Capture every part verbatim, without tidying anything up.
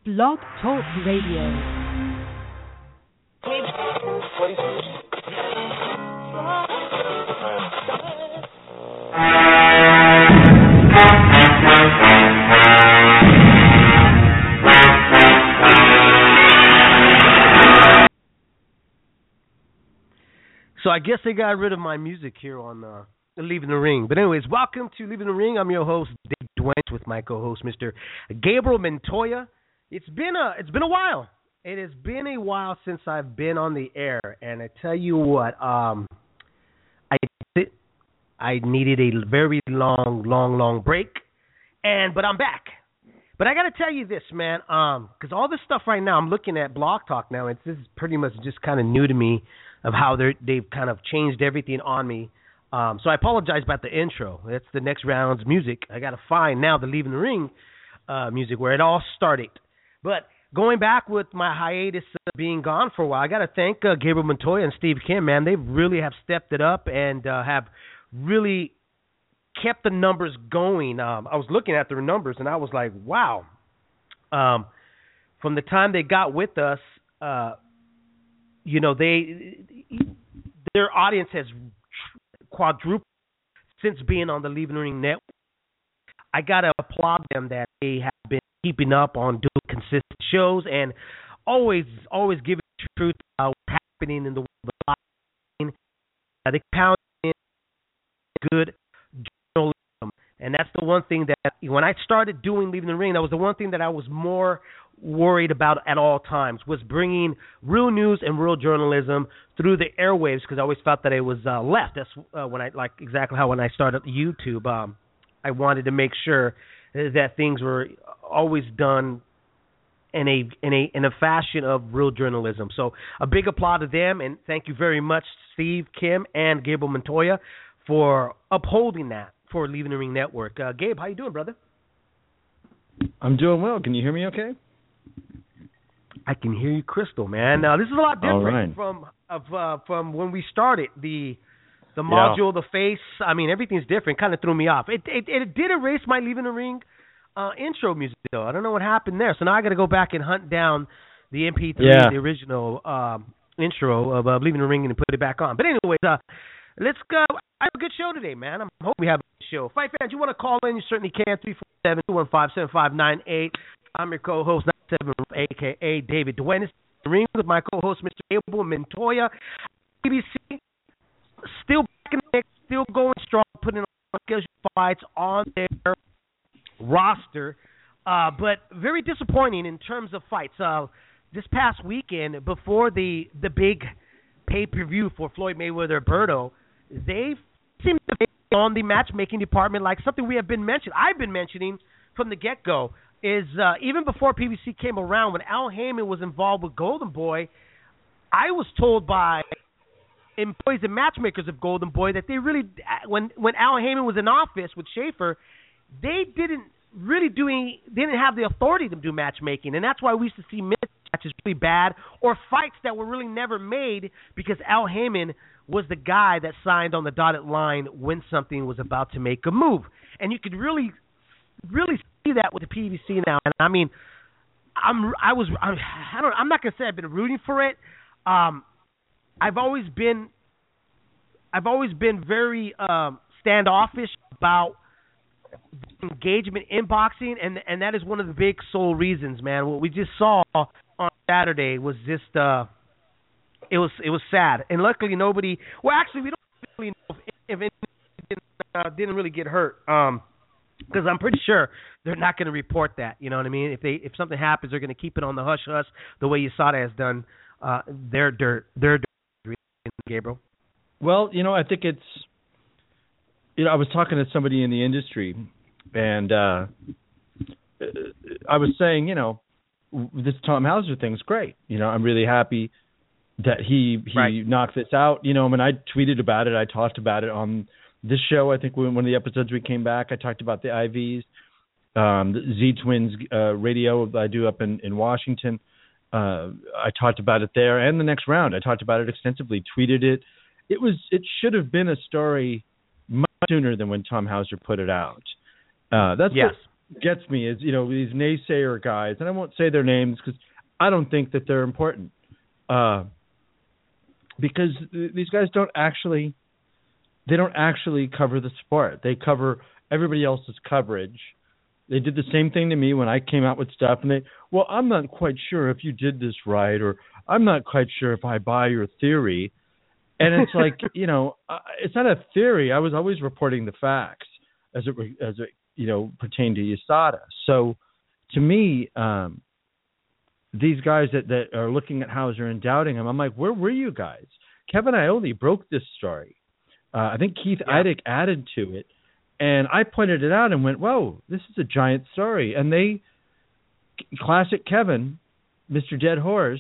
Blog Talk Radio. So I guess they got rid of my music here on uh, Leaving the Ring. But anyways, welcome to Leaving the Ring. I'm your host, Dave Duente, with my co-host, Mister Gabriel Montoya. It's been a it's been a while. It has been a while since I've been on the air, and I tell you what, um, I I needed a very long, long, long break, and but I'm back. But I got to tell you this, man, um, because all this stuff right now, I'm looking at Blog Talk now. It's this is pretty much just kind of new to me, of how they they've kind of changed everything on me. Um, so I apologize about the intro. That's the next round's music. I got to find now the Leaving the Ring uh, music where it all started. But going back with my hiatus uh, being gone for a while, I got to thank uh, Gabriel Montoya and Steve Kim, man. They really have stepped it up and uh, have really kept the numbers going. Um, I was looking at their numbers, and I was like, wow. Um, from the time they got with us, uh, you know, they their audience has quadrupled since being on the Leaving the Ring network. I got to applaud them that they have been keeping up on doing consistent shows and always, always giving the truth about what's happening in the world. Uh, they pound in good journalism, and that's the one thing that when I started doing Leaving the Ring, that was the one thing that I was more worried about at all times, was bringing real news and real journalism through the airwaves, because I always felt that it was uh, left. That's uh, when I like exactly how when I started YouTube, um, I wanted to make sure that things were always done in a in a in a fashion of real journalism. So a big applaud to them, and thank you very much, Steve Kim and Gabriel Montoya, for upholding that for Leaving the Ring Network. Uh, Gabe, how you doing, brother? I'm doing well. Can you hear me okay? I can hear you crystal, man. Now, this is a lot different right. from of uh, from when we started the the module, yeah. the face. I mean, everything's different. Kind of threw me off. It it, it did erase my Leaving the Ring uh, intro music, though. I don't know what happened there. So now I got to go back and hunt down the M P three, yeah. the original um, intro of uh, Leaving the Ring, and put it back on. But anyways, uh, let's go. I have a good show today, man. I hope we have a good show. Fight fans, you want to call in, you certainly can. three four seven, two one five, seven five nine eight. I'm your co-host, ninety-seven, a k a. David Duenas. Ring with my co-host, Mister Gabriel Montoya. B B C still back in the mix, still going strong, putting on scheduled fights on their roster, uh, but very disappointing in terms of fights. Uh, this past weekend, before the the big pay-per-view for Floyd Mayweather-Berto, they seem to be on the matchmaking department like something we have been mentioning. I've been mentioning from the get-go. Is uh, even before P B C came around, when Al Heyman was involved with Golden Boy, I was told by employees and matchmakers of Golden Boy that they really, when when Al Heyman was in office with Schaefer, they didn't really do any, they didn't have the authority to do matchmaking, and that's why we used to see matches really bad or fights that were really never made because Al Heyman was the guy that signed on the dotted line when something was about to make a move, and you could really, really see that with the P B C now. And I mean, I'm I was I'm, I don't I'm not gonna say I've been rooting for it. Um, I've always been I've always been very um, standoffish about engagement in boxing, and and that is one of the big sole reasons, man. What we just saw on Saturday was just uh, it was it was sad, and luckily nobody. Well, actually, we don't really know if, if anyone didn't, uh, didn't really get hurt. Um, Because I'm pretty sure they're not going to report that. You know what I mean? If they if something happens, they're going to keep it on the hush hush, the way U S A D A has done. Uh, their dirt, their dirt, Gabriel. Well, you know, I think it's. You know, I was talking to somebody in the industry, and uh, I was saying, you know, this Tom Hauser thing's great. You know, I'm really happy that he he right. knocked this out. You know, I mean, I tweeted about it. I talked about it on this show. I think when one of the episodes we came back, I talked about the I Vs, um, the Z Twins uh, radio I do up in, in Washington. Uh, I talked about it there, and the next round. I talked about it extensively, tweeted it. It was it should have been a story much sooner than when Tom Hauser put it out. Uh, that's yes. gets me is, you know, these naysayer guys, and I won't say their names because I don't think that they're important. Uh, because th- these guys don't actually, they don't actually cover the sport. They cover everybody else's coverage. They did the same thing to me when I came out with stuff, and they, well, I'm not quite sure if you did this right, or I'm not quite sure if I buy your theory. And it's like, you know, uh, it's not a theory. I was always reporting the facts as it, as it, you know, pertained to U S A D A. So to me, um, these guys that, that are looking at Hauser and doubting him, I'm like, where were you guys? Kevin Iole broke this story. Uh, I think Keith yeah. Idec added to it. And I pointed it out and went, whoa, this is a giant story. And they, classic Kevin, Mister Dead Horse,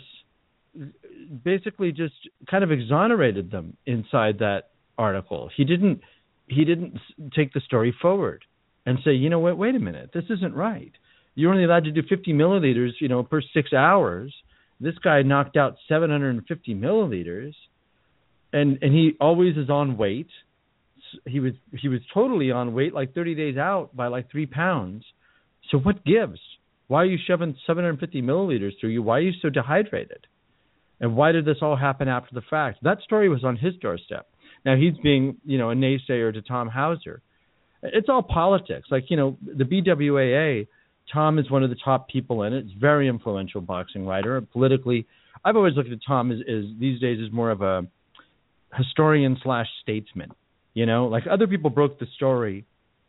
basically just kind of exonerated them inside that article. He didn't he didn't take the story forward and say, you know what, wait a minute, this isn't right. You're only allowed to do fifty milliliters, you know, per six hours. This guy knocked out seven hundred fifty milliliters, and and he always is on weight. He was he was totally on weight, like thirty days out by like three pounds. So what gives? Why are you shoving seven hundred fifty milliliters through you? Why are you so dehydrated? And why did this all happen after the fact? That story was on his doorstep. Now he's being, you know, a naysayer to Tom Hauser. It's all politics. Like, you know, the B W A A, Tom is one of the top people in it. He's a very influential boxing writer. Politically, I've always looked at Tom as, as these days as more of a historian slash statesman. You know, like other people broke the story.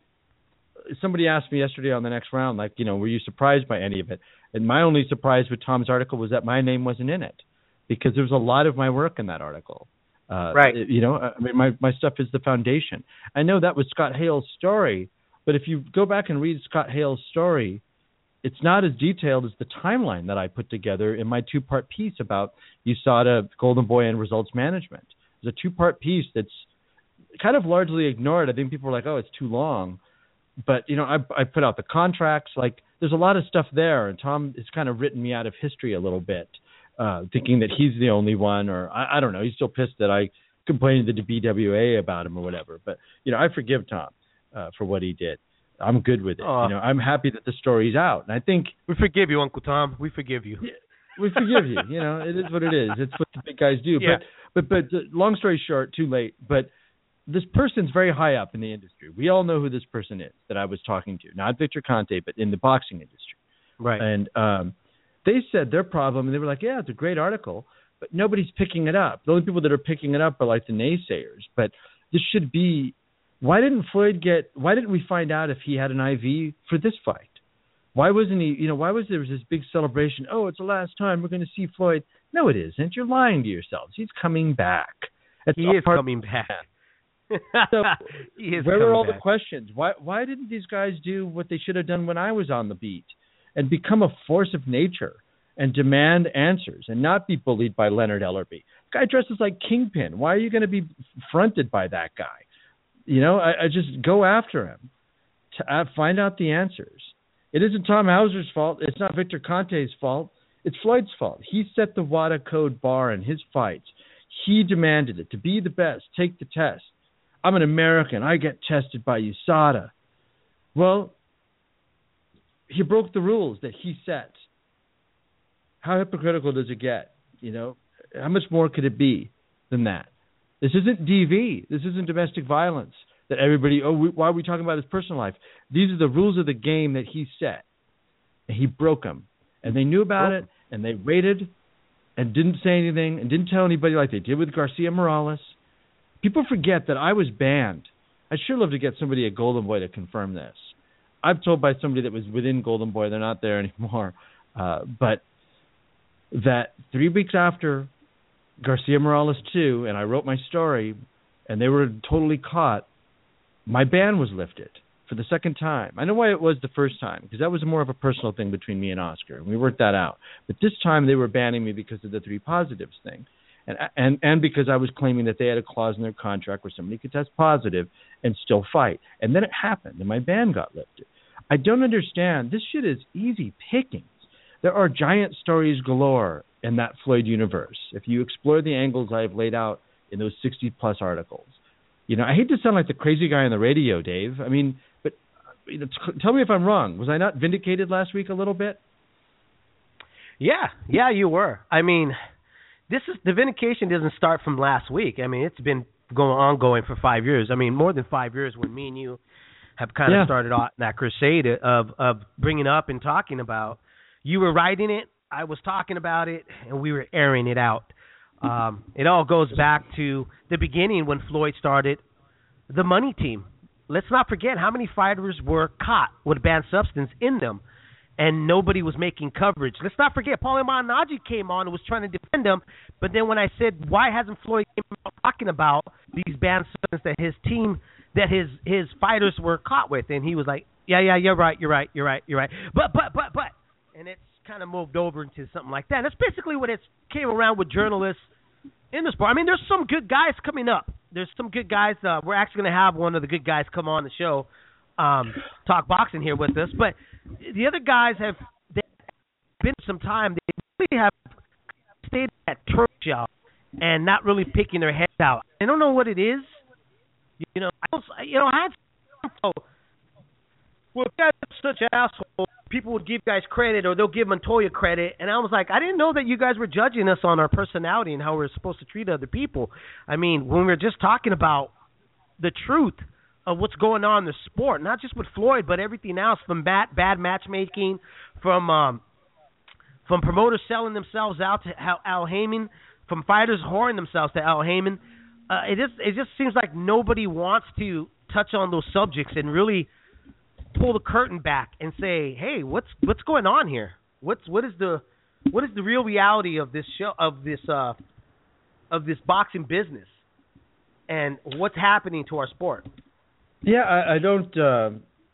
Somebody asked me yesterday on the next round, like, you know, were you surprised by any of it? And my only surprise with Tom's article was that my name wasn't in it, because there was a lot of my work in that article. Uh, right. You know, I mean, my, my stuff is the foundation. I know that was Scott Hale's story, but if you go back and read Scott Hale's story, it's not as detailed as the timeline that I put together in my two-part piece about U S A D A, Golden Boy, and results management. It's a two-part piece that's kind of largely ignored. I think people are like, oh, it's too long. But, you know, I, I put out the contracts. Like, there's a lot of stuff there, and Tom has kind of written me out of history a little bit, uh, thinking that he's the only one, or I, I don't know. He's still pissed that I complained to the B W A about him or whatever. But, you know, I forgive Tom uh, for what he did. I'm good with it. Uh, you know, I'm happy that the story's out. And I think... We forgive you, Uncle Tom. We forgive you. Yeah, we forgive you. You know, it is what it is. It's what the big guys do. Yeah. But, but, but uh, long story short, too late, but... This person's very high up in the industry. We all know who this person is that I was talking to. Not Victor Conte, but in the boxing industry. Right. And um, they said their problem, and they were like, yeah, it's a great article, but nobody's picking it up. The only people that are picking it up are like the naysayers. But this should be, why didn't Floyd get, why didn't we find out if he had an I V for this fight? Why wasn't he, you know, why was there this big celebration? Oh, it's the last time we're going to see Floyd. No, it isn't. You're lying to yourselves. He's coming back. That's he is coming back. So where are all back. the questions? Why why didn't these guys do what they should have done when I was on the beat and become a force of nature and demand answers and not be bullied by Leonard Ellerby? The guy dresses like Kingpin. Why are you going to be fronted by that guy? You know, I, I just go after him to uh, find out the answers. It isn't Tom Hauser's fault. It's not Victor Conte's fault. It's Floyd's fault. He set the WADA code bar in his fights. He demanded it. To be the best, take the test. I'm an American. I get tested by U S A D A. Well, he broke the rules that he set. How hypocritical does it get? You know, how much more could it be than that? This isn't D V. This isn't domestic violence that everybody, oh, we, why are we talking about his personal life? These are the rules of the game that he set. And he broke them. And they knew about it, and they waited and didn't say anything and didn't tell anybody like they did with Garcia Morales. People forget that I was banned. I'd sure love to get somebody at Golden Boy to confirm this. I'm told by somebody that was within Golden Boy, they're not there anymore, uh, but that three weeks after Garcia Morales two, and I wrote my story, and they were totally caught, my ban was lifted for the second time. I know why it was the first time, because that was more of a personal thing between me and Oscar, and we worked that out. But this time they were banning me because of the three positives thing. And, and and because I was claiming that they had a clause in their contract where somebody could test positive and still fight. And then it happened, and my ban got lifted. I don't understand. This shit is easy pickings. There are giant stories galore in that Floyd universe if you explore the angles I've laid out in those sixty-plus articles. You know, I hate to sound like the crazy guy on the radio, Dave. I mean, but tell me if I'm wrong. Was I not vindicated last week a little bit? Yeah, yeah, you were. I mean, this is the vindication doesn't start from last week. I mean, it's been going ongoing for five years. I mean, more than five years when me and you have kind yeah. of started off that crusade of of bringing up and talking about. You were writing it, I was talking about it, and we were airing it out. Um, it all goes back to the beginning when Floyd started the money team. Let's not forget how many fighters were caught with banned substance in them, and nobody was making coverage. Let's not forget Paulie Malignaggi came on and was trying to defend him, but then when I said, why hasn't Floyd came out talking about these banned substances that his team, that his, his fighters were caught with, and he was like, yeah, yeah, you're right, you're right, you're right, you're right. But, but, but, but, and it's kind of moved over into something like that. And that's basically what it came around with journalists in the sport. I mean, there's some good guys coming up. There's some good guys. Uh, we're actually going to have one of the good guys come on the show, um, talk boxing here with us. But the other guys have been some time. They really have stayed at turf shell and not really picking their heads out. I don't know what it is. You know, I don't, you know, I had some, well, guys are such assholes. People would give guys credit, or they'll give Montoya credit, and I was like, I didn't know that you guys were judging us on our personality and how we're supposed to treat other people. I mean, when we were just talking about the truth of what's going on in the sport, not just with Floyd, but everything else, from bad, bad matchmaking, from um, from promoters selling themselves out to Al Heyman, from fighters whoring themselves to Al Heyman. Uh, it just it just seems like nobody wants to touch on those subjects and really pull the curtain back and say, hey, what's what's going on here? What's what is the what is the real reality of this show of this uh, of this boxing business, and what's happening to our sport? Yeah, I, I don't. Uh,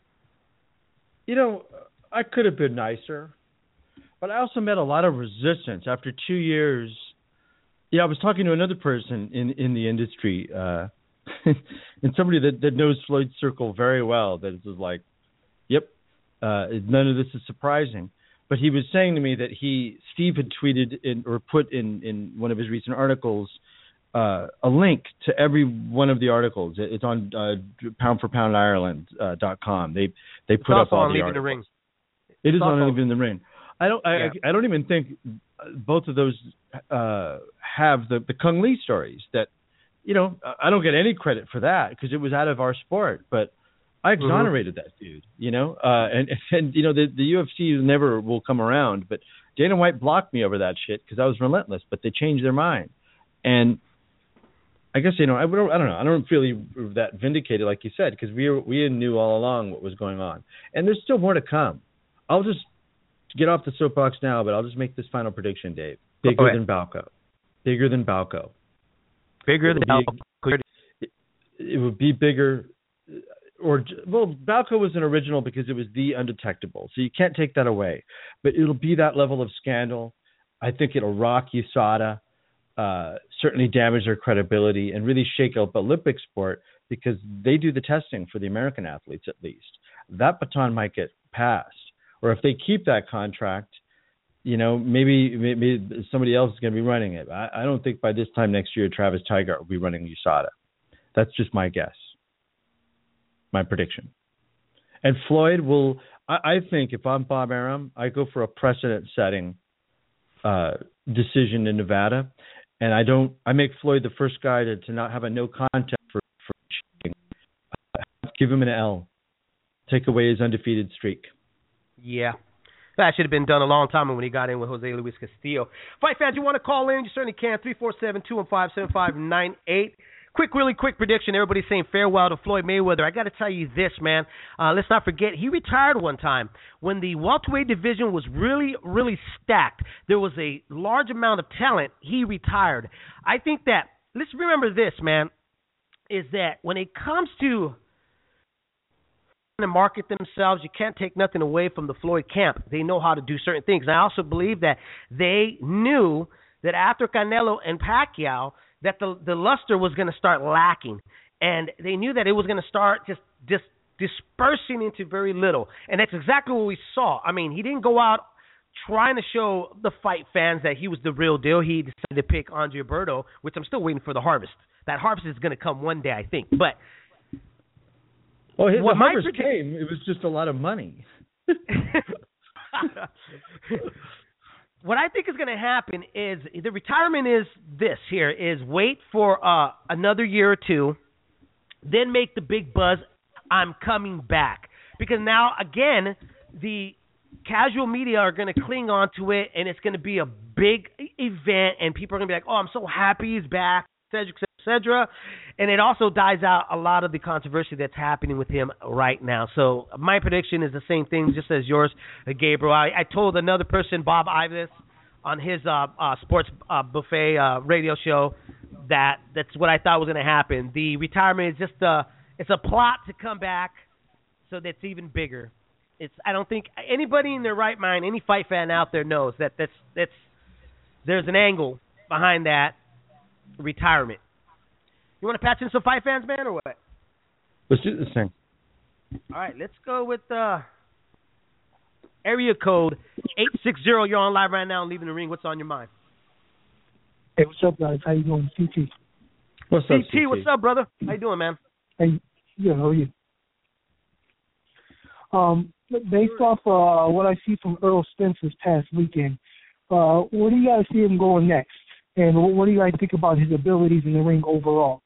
you know, I could have been nicer, but I also met a lot of resistance after two years. Yeah, I was talking to another person in in the industry, uh, and somebody that, that knows Floyd Circle very well. That is like, yep, uh, none of this is surprising. But he was saying to me that he Steve had tweeted in, or put in, in one of his recent articles uh, a link to every one of the articles. It's on uh, pound for pound ireland dot com. They they put up all on the Leaving articles. the Ring. It is it's on Leaving the Ring. I don't. I, yeah. I, I don't even think both of those uh, have the the Kung Lee stories. That, you know, I don't get any credit for that because it was out of our sport. But I exonerated mm-hmm. that dude. You know, uh, and and you know the the U F C never will come around. But Dana White blocked me over that shit because I was relentless. But they changed their mind, and I guess, you know, I don't, I don't know. I don't feel that vindicated, like you said, because we were, we knew all along what was going on, and there's still more to come. I'll just get off the soapbox now, but I'll just make this final prediction, Dave. Bigger than Balco. Bigger than Balco. Bigger than Balco. It, it would be bigger, or well, Balco was an original because it was the undetectable, so you can't take that away. But it'll be that level of scandal. I think it'll rock U S A D A. Uh, certainly damage their credibility and really shake up Olympic sport because they do the testing for the American athletes at least. That baton might get passed. Or if they keep that contract, you know, maybe maybe somebody else is going to be running it. I, I don't think by this time next year Travis Tigart will be running U S A D A. That's just my guess, my prediction. And Floyd will, I, I think if I'm Bob Arum, I go for a precedent-setting uh, decision in Nevada. And I don't. I make Floyd the first guy to, to not have a no contest for, for cheating. Uh, give him an L. Take away his undefeated streak. Yeah, that should have been done a long time ago when he got in with Jose Luis Castillo. Fight fans, you want to call in? You certainly can. three four seven, two one five, seven five nine eight. Quick, really quick prediction. Everybody's saying farewell to Floyd Mayweather. I got to tell you this, man. Uh, let's not forget, he retired one time when the welterweight division was really, really stacked. There was a large amount of talent. He retired. I think that, let's remember this, man, is that when it comes to to market themselves, you can't take nothing away from the Floyd camp. They know how to do certain things. And I also believe that they knew that after Canelo and Pacquiao, that the the luster was going to start lacking, and they knew that it was going to start just just dispersing into very little, and that's exactly what we saw. I mean, he didn't go out trying to show the fight fans that he was the real deal. He decided to pick Andre Berto, which I'm still waiting for the harvest. That harvest is going to come one day, I think. But Well, his, what the my numbers predict- came. It was just a lot of money. What I think is going to happen is the retirement is this here is wait for uh, another year or two, then make the big buzz, I'm coming back. Because now, again, the casual media are going to cling on to it, and it's going to be a big event, and people are going to be like, oh, I'm so happy he's back, et cetera, et cetera, et cetera. And it also dies out a lot of the controversy that's happening with him right now. So my prediction is the same thing, just as yours, uh, Gabriel. I, I told another person, Bob Ives, on his uh, uh, sports uh, buffet uh, radio show, that that's what I thought was going to happen. The retirement is just a it's a plot to come back, so that's even bigger. It's I don't think anybody in their right mind, any fight fan out there knows that that's that's there's an angle behind that retirement. You want to patch in some fight fans, man, or what? Let's do this thing. All right, let's go with uh, area code eight six zero. You're on live right now and Leaving the Ring. What's on your mind? Hey, what's up, guys? How you doing? C T. What's up, C T, what's up, brother? How you doing, man? Hey, yeah, how are you? Um, based off uh, what I see from Earl Spence this past weekend, uh, where do you guys see him going next? And what, what do you guys think about his abilities in the ring overall?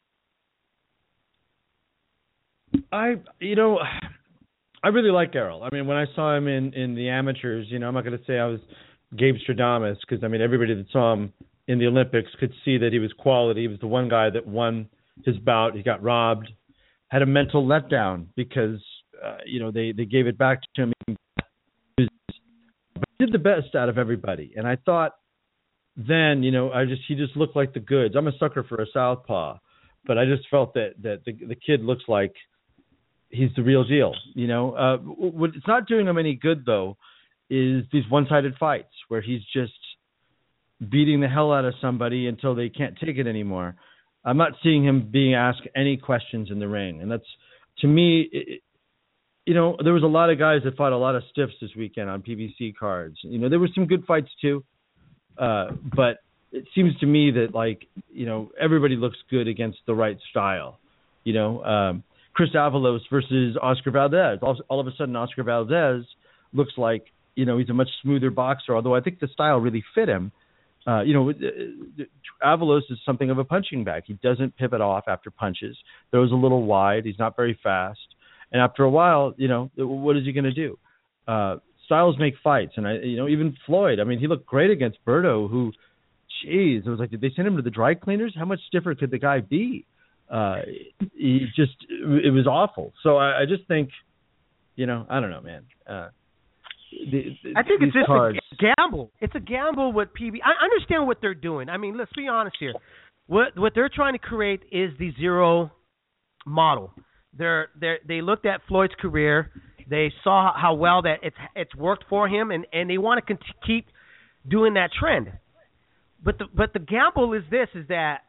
I, you know, I really like Errol. I mean, when I saw him in, in the amateurs, you know, I'm not going to say I was Gabe Stradamus because, I mean, everybody that saw him in the Olympics could see that he was quality. He was the one guy that won his bout. He got robbed, had a mental letdown because, uh, you know, they, they gave it back to him. He was, he did the best out of everybody. And I thought then, you know, I just he just looked like the goods. I'm a sucker for a southpaw, but I just felt that, that the, the kid looks like he's the real deal. You know, uh, what it's not doing him any good, though, is these one-sided fights where he's just beating the hell out of somebody until they can't take it anymore. I'm not seeing him being asked any questions in the ring. And that's, to me, it, you know, there was a lot of guys that fought a lot of stiffs this weekend on P B C cards. You know, there were some good fights too. Uh, but it seems to me that, like, you know, everybody looks good against the right style. You know, um, Chris Avalos versus Oscar Valdez. All, all of a sudden, Oscar Valdez looks like, you know, he's a much smoother boxer, although I think the style really fit him. Uh, you know, Avalos is something of a punching bag. He doesn't pivot off after punches. Throws a little wide. He's not very fast. And after a while, you know, what is he going to do? Uh, styles make fights. And, I, you know, even Floyd, I mean, he looked great against Berto, who, geez, it was like, did they send him to the dry cleaners? How much different could the guy be? Uh, he just, it was awful. So I, I just think, you know, I don't know, man. Uh, The, the, I think it's just cards. a gamble. It's a gamble with P B. I understand what they're doing. I mean, let's be honest here. What what they're trying to create is the zero model. They're they they looked at Floyd's career. They saw how well that it's it's worked for him, and, and they want to cont- keep doing that trend. But the but the gamble is this: is that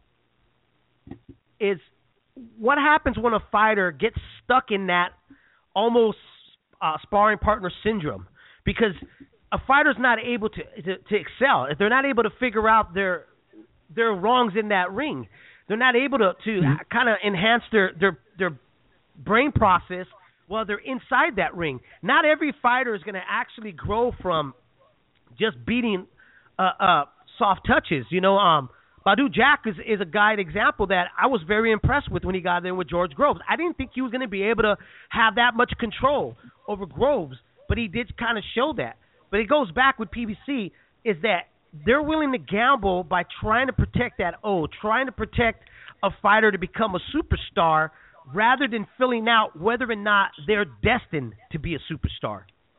is what happens when a fighter gets stuck in that almost Uh, sparring partner syndrome, because a fighter's not able to, to to excel if they're not able to figure out their their wrongs in that ring. They're not able to to mm-hmm. kind of enhance their, their their brain process while they're inside that ring. Not every fighter is going to actually grow from just beating uh, uh, soft touches. You know, um, Badu Jack is, is a guy, an example that I was very impressed with when he got in with George Groves. I didn't think he was going to be able to have that much control over Groves, but he did kind of show that. But it goes back with P B C is that they're willing to gamble by trying to protect that O, trying to protect a fighter to become a superstar rather than filling out whether or not they're destined to be a superstar.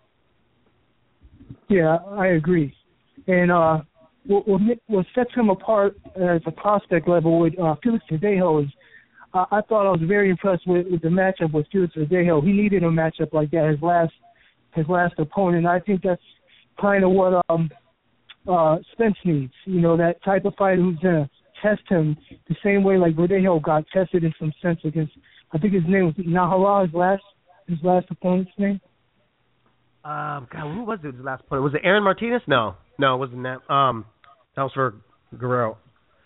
Yeah, I agree. And uh, what, what sets him apart as a prospect level with uh, Felix Verdejo is uh, I thought I was very impressed with, with the matchup with Felix Verdejo. He needed a matchup like that, his last his last opponent. I think that's kind of what um, uh, Spence needs, you know, that type of fighter who's going to test him the same way like Verdejo got tested in some sense against, I think his name was Nahara, his last, his last opponent's name. Um, God, who was it, his last opponent? Was it Aaron Martinez? No, no, it wasn't that. Um, that was for Guerrero.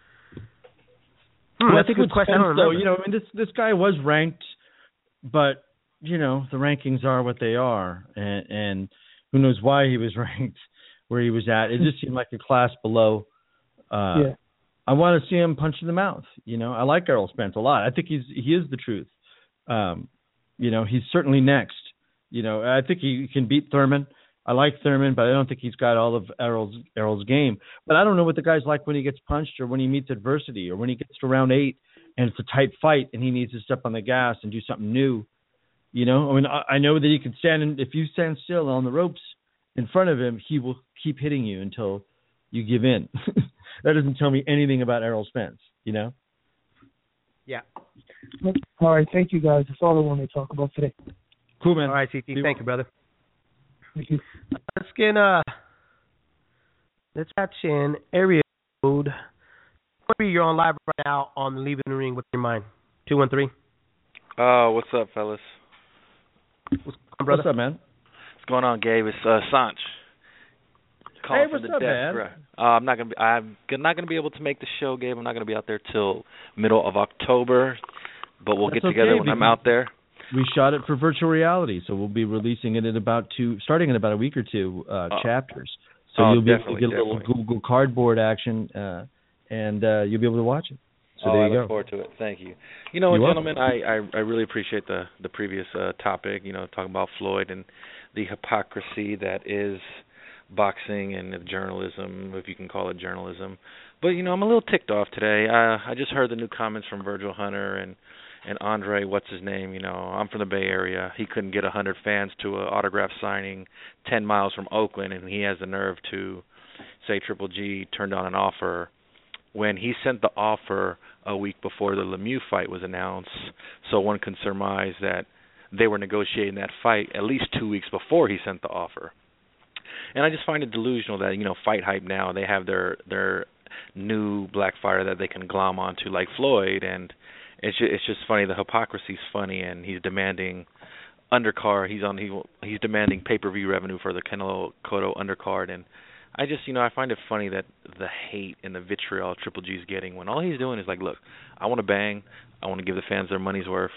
Hmm, well, that's I think a good question. Spence, I don't though, remember. you know, I mean, this this guy was ranked, but you know, the rankings are what they are, and, and who knows why he was ranked where he was at. It just seemed like a class below. Uh, yeah. I want to see him punch in the mouth. You know, I like Errol Spence a lot. I think he's he is the truth. Um, you know, he's certainly next. You know, I think he can beat Thurman. I like Thurman, but I don't think he's got all of Errol's Errol's game. But I don't know what the guy's like when he gets punched or when he meets adversity or when he gets to round eight and it's a tight fight and he needs to step on the gas and do something new. You know, I mean, I, I know that he can stand in, if you stand still on the ropes in front of him, he will keep hitting you until you give in. That doesn't tell me anything about Errol Spence, you know? Yeah. All right, thank you, guys. That's all I wanted to talk about today. Cool, man. All right, C T. Thank you, brother. Thank you. Let's get, uh, let's patch in area code. You're on live right now on Leaving the Ring with Your Mind. two one three. Oh, what's up, fellas? What's up, brother? What's up, man? What's going on, Gabe? It's uh, Sanch. Calling Hey, what's from the up, desk, man? bro. Uh, I'm not gonna be. I'm not gonna be able to make the show, Gabe. I'm not gonna be out there till middle of October, but we'll That's get together okay, when I'm because out there. We shot it for virtual reality, so we'll be releasing it in about two, starting in about a week or two, uh, Oh. chapters. So Oh, you'll be able to definitely, get a little definitely. Google Cardboard action, uh, and uh, you'll be able to watch it. So oh, there I you look go. forward to it. Thank you. You know, You're gentlemen, I, I I really appreciate the the previous uh, topic. You know, talking about Floyd and the hypocrisy that is boxing and journalism, if you can call it journalism. But you know, I'm a little ticked off today. Uh, I just heard the new comments from Virgil Hunter and and Andre, what's his name? You know, I'm from the Bay Area. He couldn't get a hundred fans to an autograph signing ten miles from Oakland, and he has the nerve to say Triple G turned down an offer when he sent the offer a week before the Lemieux fight was announced. So one can surmise that they were negotiating that fight at least two weeks before he sent the offer. And I just find it delusional that, you know, Fight Hype now, they have their their new black fighter that they can glom onto like Floyd, and it's just, it's just funny. The hypocrisy's funny, and he's demanding undercard. He's on he he's demanding pay-per-view revenue for the Canelo Cotto undercard, and I just, you know, I find it funny that the hate and the vitriol Triple G's getting when all he's doing is like, look, I want to bang, I want to give the fans their money's worth,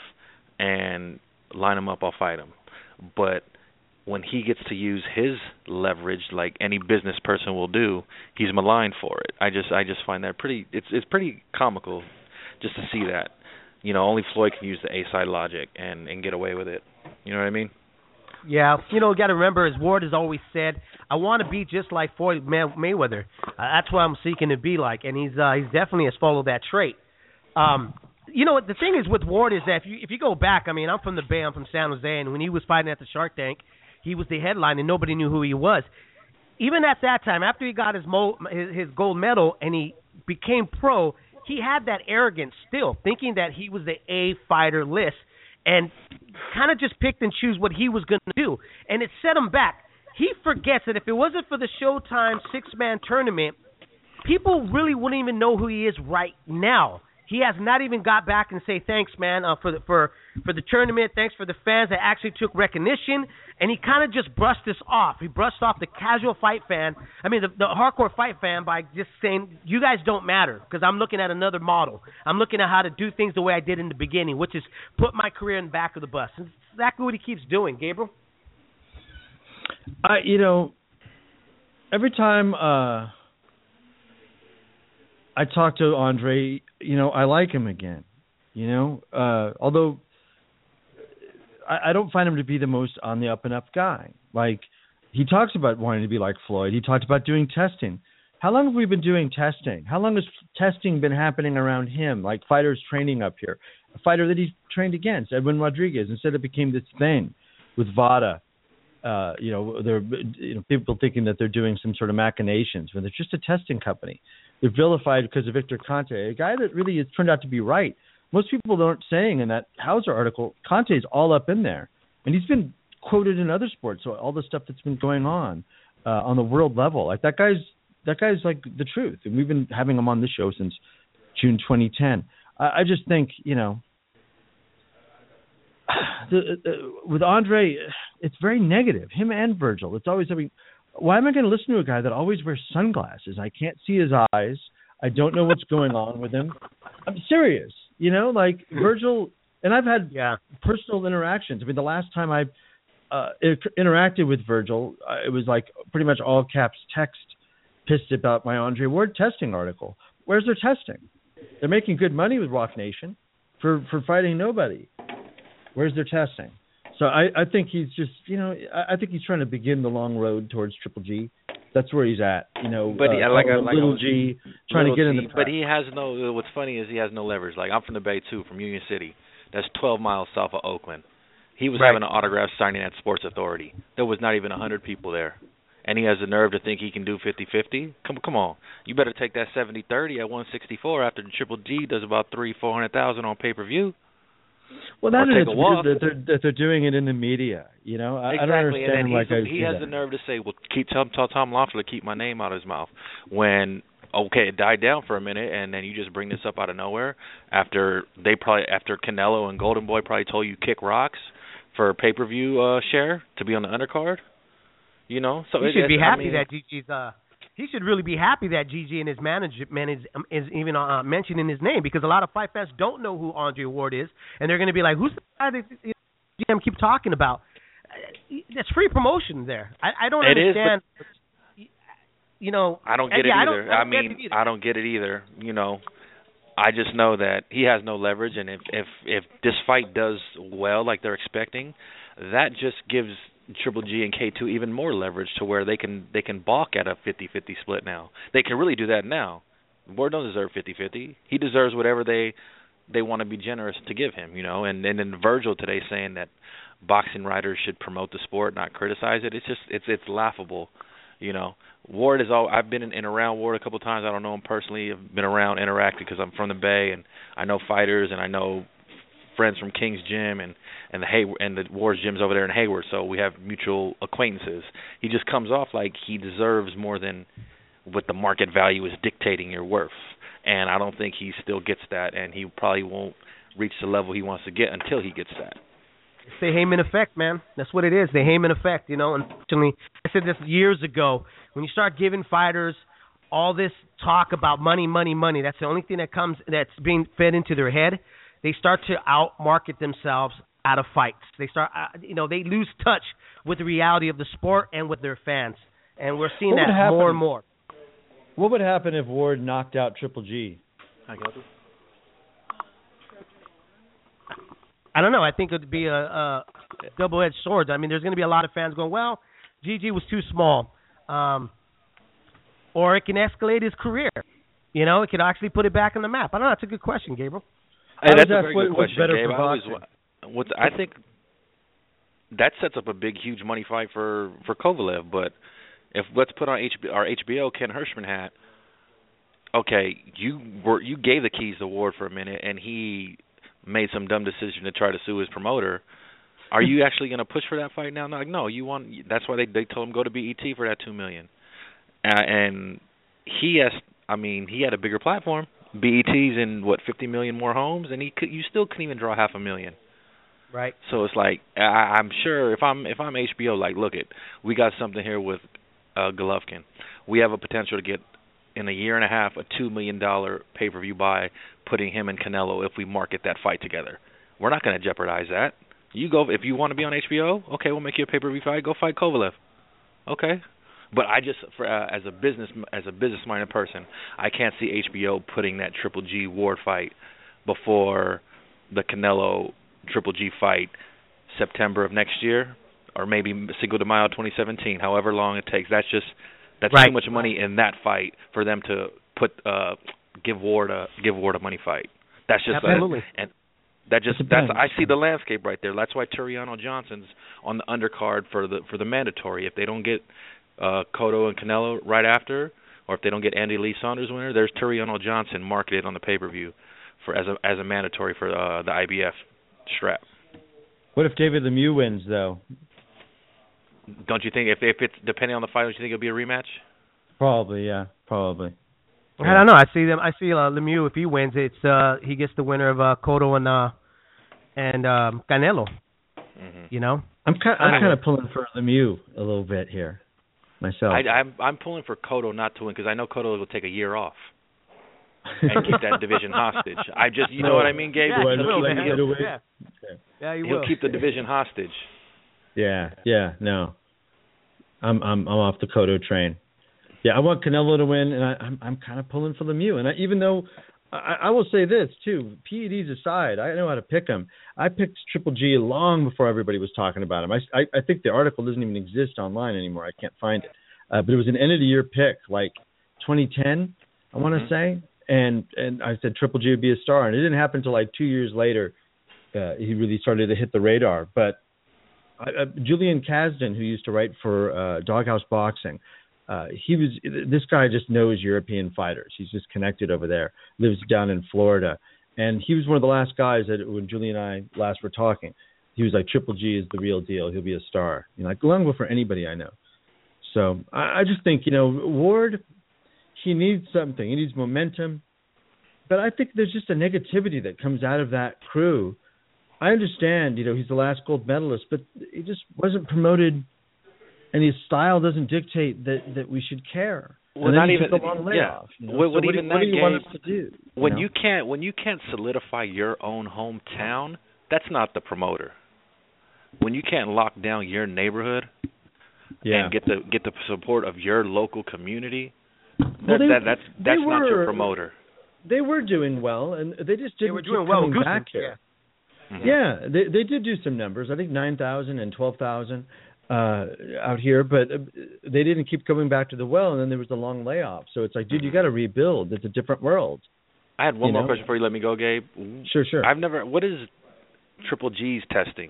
and line them up, I'll fight them. But when he gets to use his leverage, like any business person will do, he's maligned for it. I just, I just find that pretty. It's, it's pretty comical, just to see that. You know, only Floyd can use the A side logic and and get away with it. You know what I mean? Yeah, you know, got to remember, as Ward has always said, I want to be just like Floyd May- Mayweather. Uh, that's what I'm seeking to be like, and he's uh, he's definitely has followed that trait. Um, you know, the thing is with Ward is that if you if you go back, I mean, I'm from the Bay, I'm from San Jose, and when he was fighting at the Shark Tank, he was the headline, and nobody knew who he was. Even at that time, after he got his mo- his, his gold medal and he became pro, he had that arrogance still, thinking that he was the A fighter list, and kind of just picked and choose what he was going to do. And it set him back. He forgets that if it wasn't for the Showtime six-man tournament, people really wouldn't even know who he is right now. He has not even got back and say thanks, man, uh, for the for for the tournament. Thanks for the fans that actually took recognition. And he kind of just brushed this off. He brushed off the casual fight fan. I mean, the, the hardcore fight fan by just saying, you guys don't matter because I'm looking at another model. I'm looking at how to do things the way I did in the beginning, which is put my career in the back of the bus. And it's exactly what he keeps doing, Gabriel. I, you know, every time uh, I talk to Andre, you know, I like him again. You know, uh, although I, I don't find him to be the most on the up and up guy. Like, he talks about wanting to be like Floyd. He talked about doing testing. How long have we been doing testing? How long has testing been happening around him? Like fighters training up here, a fighter that he trained against, Edwin Rodriguez. Instead, it became this thing with VADA. Uh, you know, they're you know, people thinking that they're doing some sort of machinations when they're just a testing company. They're vilified because of Victor Conte, a guy that really has turned out to be right. Most people aren't saying in that Hauser article, Conte's all up in there. And he's been quoted in other sports, so all the stuff that's been going on uh, on the world level. Like that guy's that guy's like the truth. And we've been having him on this show since June twenty ten. I, I just think, you know, the, uh, with Andre, it's very negative. Him and Virgil. It's always, I mean, why am I going to listen to a guy that always wears sunglasses? I can't see his eyes. I don't know what's going on with him. I'm serious. You know, like Virgil And I've had yeah. personal interactions. I mean, the last time I uh, interacted with Virgil, uh, it was like pretty much all caps text pissed about my Andre Ward testing article. Where's their testing? They're making good money with Rock Nation for, for fighting nobody. Where's their testing? So I, I think he's just, you know, I, I think he's trying to begin the long road towards Triple G. That's where he's at, you know. But he, uh, like, a, like little a, G, trying to get G, in the press. But he has no. What's funny is he has no leverage. Like I'm from the Bay too, from Union City. That's twelve miles south of Oakland. He was right. having an autograph signing at Sports Authority. There was not even a hundred people there, and he has the nerve to think he can do fifty-fifty. Come, come on. You better take that seventy thirty at one sixty-four after Triple G does about three, four hundred thousand on pay per view. Well, that is weird that they're, that they're doing it in the media. You know, I, exactly. I don't understand and then why guys he do has that. the nerve to say, "Well, keep tell, tell Tom Loeffler to keep my name out of his mouth." When okay, it died down for a minute, and then you just bring this up out of nowhere after they probably after Canelo and Golden Boy probably told you kick rocks for a pay per view uh, share to be on the undercard. You know, so he it, should be happy I mean, that Gigi's. Uh, he should really be happy that Gigi and his management is, um, is even uh, mentioning his name, because a lot of fight fans don't know who Andre Ward is, and they're going to be like, "Who's the guy that G M keep talking about?" That's free promotion there. I, I don't it understand. Is, but, you know, I don't get yeah, it either. I, don't, I, don't I mean, either. I don't get it either. You know, I just know that he has no leverage, and if if if this fight does well like they're expecting, that just gives Triple G and K two even more leverage to where they can they can balk at a fifty-fifty split now. They can really do that now. Ward don't deserve fifty-fifty. He deserves whatever they they want to be generous to give him, you know. And and then Virgil today saying that boxing writers should promote the sport, not criticize it. It's just it's it's laughable, you know. Ward is all I've been in and around Ward a couple of times. I don't know him personally. I've been around, interacted because I'm from the Bay and I know fighters and I know friends from King's Gym and and the Hay and the Wars gyms over there in Hayward, so we have mutual acquaintances. He just comes off like he deserves more than what the market value is dictating your worth, and I don't think he still gets that, and he probably won't reach the level he wants to get until he gets that. It's the Heyman effect, man. That's what it is, the Heyman effect, you know. Unfortunately, I said this years ago, when you start giving fighters all this talk about money, money, money, that's the only thing that comes that's being fed into their head. They start to out-market themselves out of fights. They start, uh, you know, they lose touch with the reality of the sport and with their fans, and we're seeing What that more and more. What would happen if Ward knocked out Triple G? I don't know. I think it would be a, a double-edged sword. I mean, there's going to be a lot of fans going, well, Gigi was too small. Um, or it can escalate his career. You know, it could actually put it back on the map. I don't know. That's a good question, Gabriel. Hey, that's a that very what, good what's question, better Gabe. for I, always, boxing? what, I think that sets up a big, huge money fight for, for Kovalev. But if let's put on H B, our H B O Ken Hirschman hat. Okay, you were you gave the keys to Ward for a minute, and he made some dumb decision to try to sue his promoter. Are you actually going to push for that fight now? No, like, no, you want. That's why they they told him go to B E T for that two million. Uh, and he has. I mean, he had a bigger platform. B E T's in what fifty million more homes, and he could. You still couldn't even draw half a million. Right. So it's like I, I'm sure if I'm if I'm H B O, like, look it, we got something here with uh, Golovkin. We have a potential to get in a year and a half a two million dollar pay per view buy, putting him and Canelo if we market that fight together. We're not going to jeopardize that. You go if you want to be on H B O. Okay, we'll make you a pay per view fight. Go fight Kovalev. Okay. But I just, for, uh, as a business, as a business-minded person, I can't see H B O putting that Triple G Ward fight before the Canelo Triple G fight, September of next year, or maybe Cinco de Mayo twenty seventeen. However long it takes, that's just that's right. too much money in that fight for them to put uh, give Ward a give Ward a money fight. That's just absolutely. A, and that just that's I see the landscape right there. That's why Turiano Johnson's on the undercard for the for the mandatory. If they don't get Uh, Cotto and Canelo right after, or if they don't get Andy Lee Saunders winner, there's Turiano Johnson marketed on the pay-per-view for as a as a mandatory for uh, the I B F strap. What if David Lemieux wins, though? Don't you think if if it's depending on the fight, don't you think it'll be a rematch? Probably, yeah, probably. Yeah. I don't know. I see them. I see uh, Lemieux. If he wins, it's uh, he gets the winner of uh, Cotto and uh, and um, Canelo. Mm-hmm. You know, I'm kind I'm kind of pulling for Lemieux a little bit here. Myself. I, I'm I'm pulling for Cotto not to win because I know Cotto will take a year off. and keep that division hostage. I just, you know what I mean, Gabe? Yeah, Well, he will, let man. me get away. Yeah, Okay. yeah he He'll will. keep the division hostage. Yeah, yeah, no. I'm I'm I'm off the Cotto train. Yeah, I want Canelo to win, and I, I'm I'm kind of pulling for Lemieux. And I, even though I, I will say this too, P E Ds aside, I know how to pick them. I picked Triple G long before everybody was talking about him. I, I, I think the article doesn't even exist online anymore. I can't find it. Uh, but it was an end of the year pick, like twenty ten, I want to Mm-hmm. say. And and I said Triple G would be a star, and it didn't happen until like two years later. Uh, he really started to hit the radar. But uh, Julian Kasdan, who used to write for uh, Doghouse Boxing, uh, he was this guy just knows European fighters. He's just connected over there. Lives down in Florida, and he was one of the last guys that when Julie and I last were talking, he was like, Triple G is the real deal. He'll be a star. You know, like long before anybody I know. So I, I just think you know Ward, he needs something. He needs momentum. But I think there's just a negativity that comes out of that crew. I understand, you know, he's the last gold medalist, but he just wasn't promoted, and his style doesn't dictate that, that we should care. Well, and then not he even took a long yeah. layoff. You know? What, so what what, even do, what that do you want Gabe, us to do? When you, know? you can't when you can't solidify your own hometown, that's not the promoter. When you can't lock down your neighborhood yeah. and get the get the support of your local community, well, that, they, that, that's they that's were, not your promoter. They were doing well, and they just didn't they were keep doing well. coming Goosen, back here. Yeah. Mm-hmm. Yeah, they they did do some numbers. I think nine thousand and twelve thousand uh, out here, but uh, they didn't keep coming back to the well, and then there was a long layoff. So it's like, dude, you got to rebuild. It's a different world. I had one you more know? question before you let me go, Gabe. Sure, sure. I've never. What is Triple G's testing?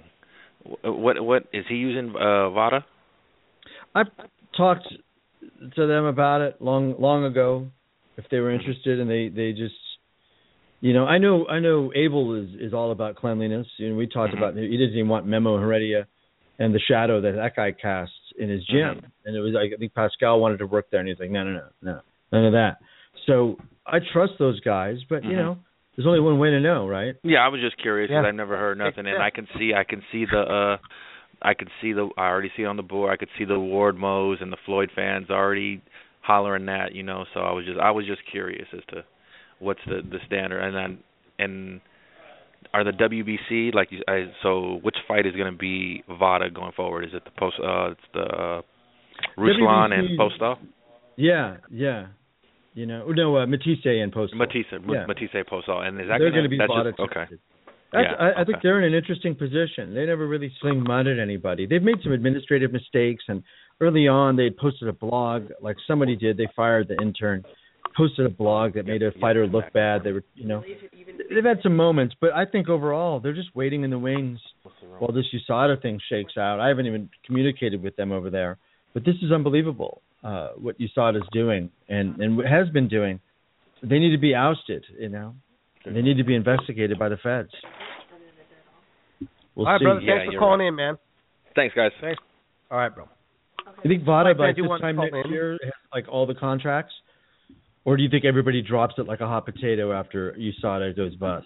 What what is he using? Uh, VADA? I've talked to them about it long long ago, if they were interested, and they, they just, you know, I know I know Abel is, is all about cleanliness. You know, we talked Mm-hmm. about he doesn't even want Memo Heredia and the shadow that that guy casts in his gym, Mm-hmm. and it was like I think Pascal wanted to work there, and he's like, no, no, no, no, none of that. So I trust those guys, but Mm-hmm. you know, there's only one way to know, right? Yeah, I was just curious because Yeah. I've never heard nothing, and Yeah. I can see I can see the uh, I could see the I already see it on the board. I could see the Ward Moes and the Floyd fans already hollering that, you know. So I was just I was just curious as to what's the the standard, and then and are the W B C like you, I, so? Which fight is going to be VADA going forward? Is it the post? Uh, it's the uh, Ruslan W B C, and Postol? Yeah, yeah. You know, no, uh, Matisse and Postol. Matisse, Yeah. Matisse, Postol, and is that they're going to be that's VADA just, okay? tested. That's, Yeah, I, I okay. think they're in an interesting position. They never really sling mud at anybody. They've made some administrative mistakes, and early on they posted a blog, like somebody did. They fired the intern, posted a blog that made a fighter look bad. They were, you know, they've had some moments, but I think overall they're just waiting in the wings while this U S A D A thing shakes out. I haven't even communicated with them over there, but this is unbelievable uh, what U S A D A is doing and and what has been doing. They need to be ousted, you know. They need to be investigated by the feds. We'll All right, see. brother. Yeah, Thanks for you're calling right. in, man. Thanks, guys. Thanks. All right, bro. You think VADA Mike, by man, do you this want to time call next in? year has like all the contracts, or do you think everybody drops it like a hot potato after U S A D A goes bust?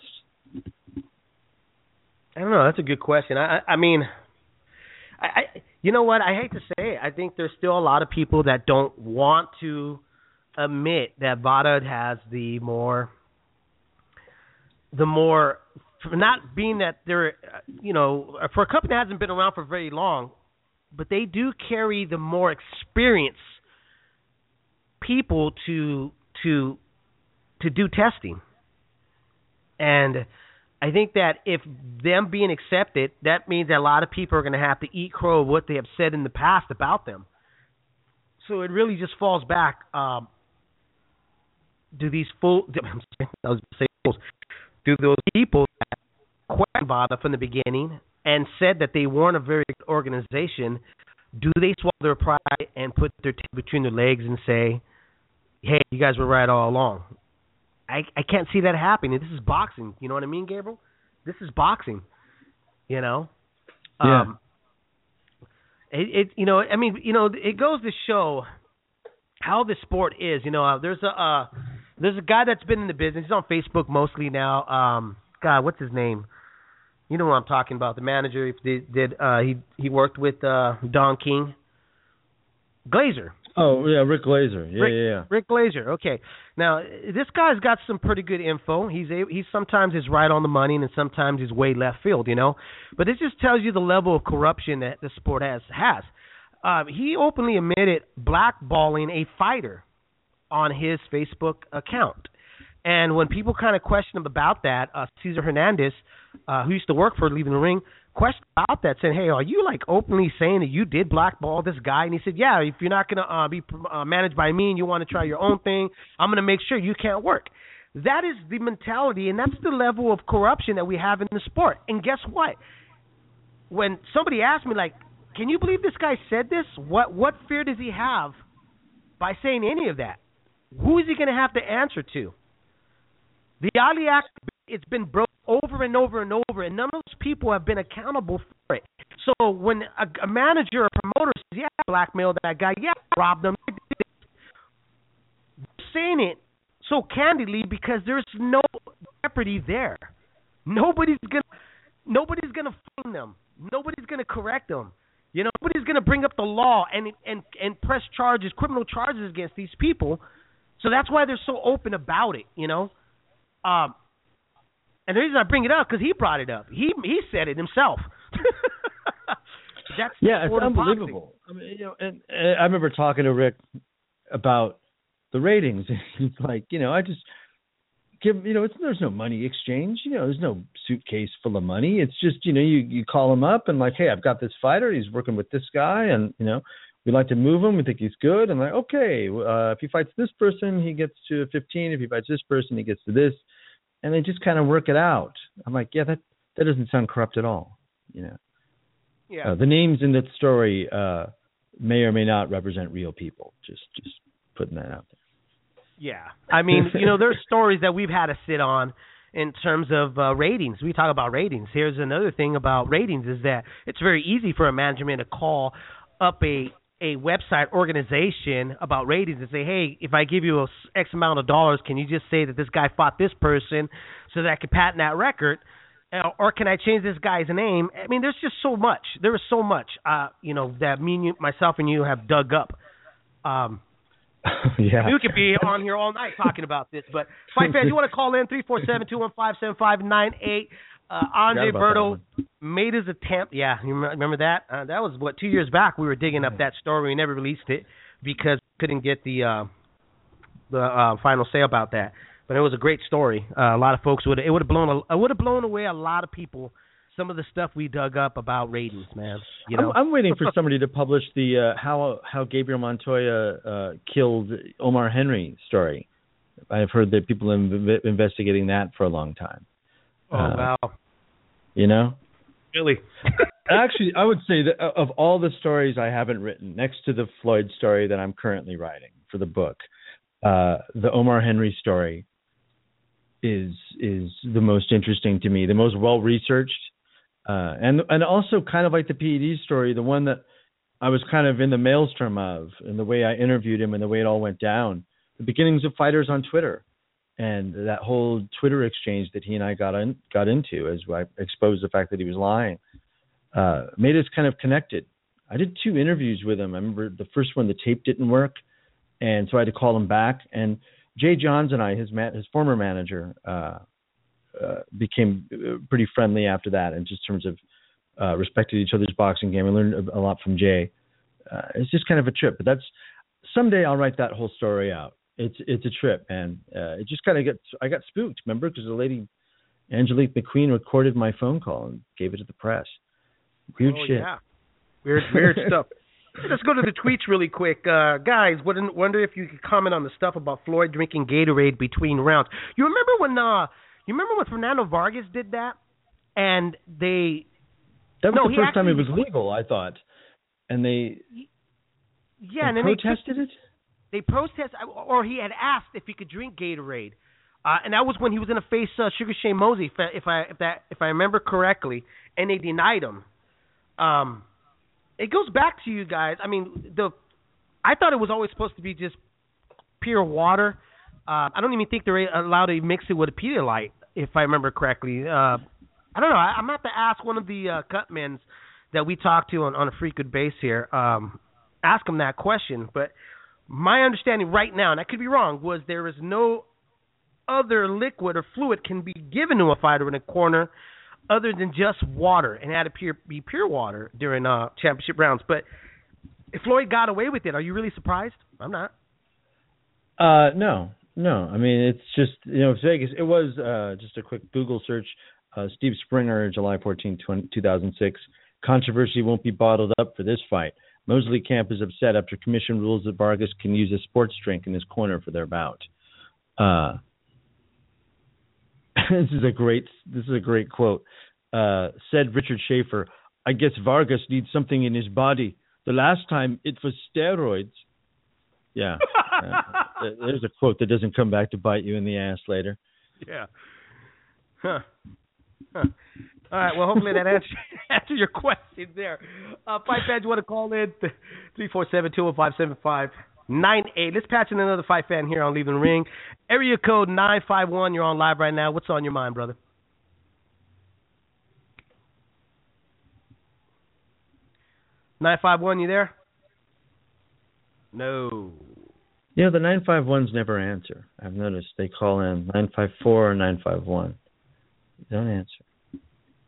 I don't know. That's a good question. I, I, I mean, I, I, you know what? I hate to say it. I think there's still a lot of people that don't want to admit that VADA has the more, the more, for not being that they're, uh, you know, for a company that hasn't been around for very long, but they do carry the more experienced people to to to do testing, and I think that if them being accepted, that means that a lot of people are going to have to eat crow of what they have said in the past about them. So it really just falls back. Um, do these full? I was say fools. Do those people that questioned VADA from the beginning and said that they weren't a very good organization, do they swallow their pride and put their tail between their legs and say, "Hey, you guys were right all along"? I I can't see that happening. This is boxing. You know what I mean, Gabriel? This is boxing. You know. Yeah. Um, it, it you know I mean you know it goes to show how the sport is. You know, uh, there's a uh, there's a guy that's been in the business. He's on Facebook mostly now. Um, God, what's his name? You know what I'm talking about. The manager did, did uh, he he worked with uh, Don King, Glazer. Oh yeah, Rick Glazer. Yeah, Rick, yeah, yeah. Rick Glazer. Okay. Now this guy's got some pretty good info. He's a, he's sometimes is right on the money, and sometimes he's way left field. You know, but this just tells you the level of corruption that the sport has has. Uh, he openly admitted blackballing a fighter on his Facebook account. And when people kind of question him about that, uh, Cesar Hernandez, uh, who used to work for Leaving the Ring, questioned about that, saying, hey, are you like openly saying that you did blackball this guy? And he said, yeah, if you're not going to uh, be uh, managed by me and you want to try your own thing, I'm going to make sure you can't work. That is the mentality, and that's the level of corruption that we have in the sport. And guess what? When somebody asked me, like, can you believe this guy said this? What what fear does he have by saying any of that? Who is he going to have to answer to? The Ali Act, it's been broke over and over and over, and none of those people have been accountable for it. So when a, a manager or promoter says, yeah, I blackmailed that guy, yeah, I robbed them, they're saying it so candidly because there's no jeopardy there. Nobody's going to nobody's gonna find them. Nobody's going to correct them. You know, nobody's going to bring up the law and and and press charges, criminal charges against these people. So that's why they're so open about it, you know. Um, and the reason I bring it up because he brought it up. He he said it himself. That's yeah, it's unbelievable. I mean, you know, and, and I remember talking to Rick about the ratings. He's like, you know, I just give, you know, it's, there's no money exchange. You know, there's no suitcase full of money. It's just, you know, you you call him up and like, hey, I've got this fighter. He's working with this guy, and you know, we'd like to move him. We think he's good. And like, okay, uh, if he fights this person, he gets to fifteen. If he fights this person, he gets to this. And they just kind of work it out. I'm like, yeah, that that doesn't sound corrupt at all. You know, yeah. Uh, the names in that story uh, may or may not represent real people. Just just putting that out there. Yeah, I mean, you know, there's stories that we've had to sit on in terms of uh, ratings. We talk about ratings. Here's another thing about ratings is that it's very easy for a management to call up a a website organization about ratings and say, hey, if I give you a X amount of dollars, can you just say that this guy fought this person so that I can patent that record? Uh, or can I change this guy's name? I mean, there's just so much. There is so much, uh, you know, that me and you, myself and you have dug up. Um, yeah. We could be on here all night talking about this. But, Fight Fans, you want to call in, three four seven, two one five, seven five nine eight. Uh, Andre Berto made his attempt. Yeah, you remember that? Uh, that was, what, two years back we were digging up that story. We never released it because we couldn't get the uh, the uh, final say about that. But it was a great story. Uh, a lot of folks would it would have blown a, it would have blown away a lot of people. Some of the stuff we dug up about ratings, man. You know, I'm, I'm waiting for somebody to publish the uh, how how Gabriel Montoya uh, killed Omar Henry story. I've heard that people have been investigating that for a long time. Oh, uh, wow. You know? Really? Actually, I would say that of all the stories I haven't written, next to the Floyd story that I'm currently writing for the book, uh, the Omar Henry story is is the most interesting to me, the most well-researched, uh, and and also kind of like the P E D story, the one that I was kind of in the maelstrom of, and the way I interviewed him and the way it all went down, the beginnings of Fighters on Twitter. And that whole Twitter exchange that he and I got in, got into as I exposed the fact that he was lying uh, made us kind of connected. I did two interviews with him. I remember the first one, the tape didn't work, and so I had to call him back. And Jay Johns and I, his ma- his former manager, uh, uh, became pretty friendly after that, in just terms of uh, respected each other's boxing game. I learned a lot from Jay. Uh, it's just kind of a trip. But that's someday I'll write that whole story out. It's it's a trip, man. Uh, it just kind of gets. I got spooked, remember, because the lady Angelique McQueen recorded my phone call and gave it to the press. Weird oh, shit. Yeah, weird weird stuff. Let's go to the tweets really quick, uh, guys. Wouldn't wonder if you could comment on the stuff about Floyd drinking Gatorade between rounds. You remember when? Uh, you remember when Fernando Vargas did that, and they. That was no, the first actually, time it was legal, I thought, and they. Yeah, and and then protested they, it. They protested, or he had asked if he could drink Gatorade, uh, and that was when he was going to face uh, Sugar Shane Mosley, if I, if I if that if I remember correctly, and they denied him. Um, it goes back to you guys. I mean, the I thought it was always supposed to be just pure water. Uh, I don't even think they're allowed to mix it with a Pedialyte, if I remember correctly. Uh, I don't know. I, I'm going to have to ask one of the uh, cutmen that we talked to on, on a frequent base here. Um, ask him that question, but. my understanding right now, and I could be wrong, was there is no other liquid or fluid can be given to a fighter in a corner other than just water, and it had to pure, be pure water during uh, championship rounds. But if Floyd got away with it, are you really surprised? I'm not. Uh, no, no. I mean, it's just, you know, Vegas. It was uh, just a quick Google search. Uh, Steve Springer, July fourteenth, two thousand six. Controversy won't be bottled up for this fight. Mosley Camp is upset after commission rules that Vargas can use a sports drink in his corner for their bout. Uh, this is a great. This is a great quote. Uh, said Richard Schaefer, "I guess Vargas needs something in his body. The last time it was steroids." Yeah, uh, there's a quote that doesn't come back to bite you in the ass later. Yeah. Huh. Huh. All right. Well, hopefully that answers answer your question there. Uh, fight fans, you want to call in three four seven, two one five, seven five nine eight. Let's patch in another fight fan here on Leaving the Ring. Area code nine five one. You're on live right now. What's on your mind, brother? nine five one, you there? No. You know, the nine five ones never answer. I've noticed they call in nine five four or nine five one. Don't answer.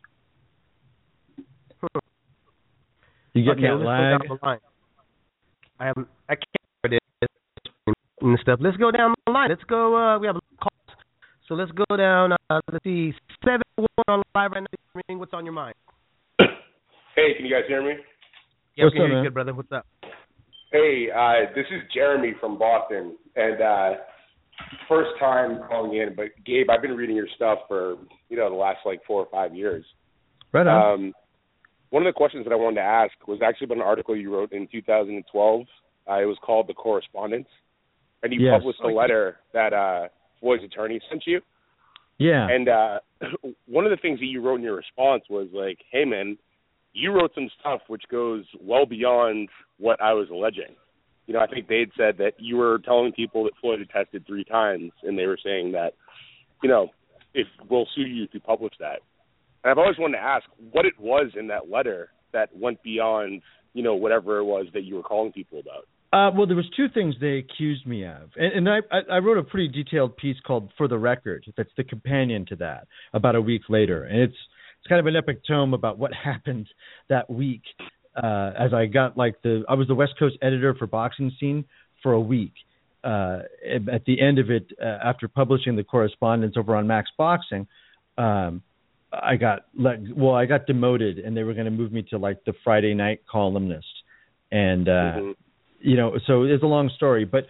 You get okay, that lag? I am. I can't it and stuff. Let's go down the line. Let's go. Uh, we have calls, so let's go down. Uh, let's see, seven one on live right now. What's on your mind? Hey, can you guys hear me? Yeah, What's we can up, hear you man? good, brother. What's up? Hey, uh, this is Jeremy from Boston, and uh, first time calling in. But Gabe, I've been reading your stuff for you know the last like four or five years. Right on. Um, one of the questions that I wanted to ask was actually about an article you wrote in two thousand twelve. Uh, it was called The Correspondence, and you Yes. published a letter that uh, Floyd's attorney sent you. Yeah. And uh, one of the things that you wrote in your response was like, "Hey, man, you wrote some stuff which goes well beyond what I was alleging." You know, I think they had said that you were telling people that Floyd had tested three times, and they were saying that, you know, if we'll sue you if you publish that. And I've always wanted to ask what it was in that letter that went beyond, you know, whatever it was that you were calling people about. Uh, well, there was two things they accused me of, and, and I, I wrote a pretty detailed piece called "For the Record" that's the companion to that about a week later, and it's it's kind of an epic tome about what happened that week. Uh, as I got like the I was the West Coast editor for Boxing Scene for a week. Uh, at the end of it, uh, after publishing the correspondence over on Max Boxing, um, I got let, well, I got demoted, and they were going to move me to like the Friday night columnist, and. Uh, mm-hmm. You know, so it's a long story, but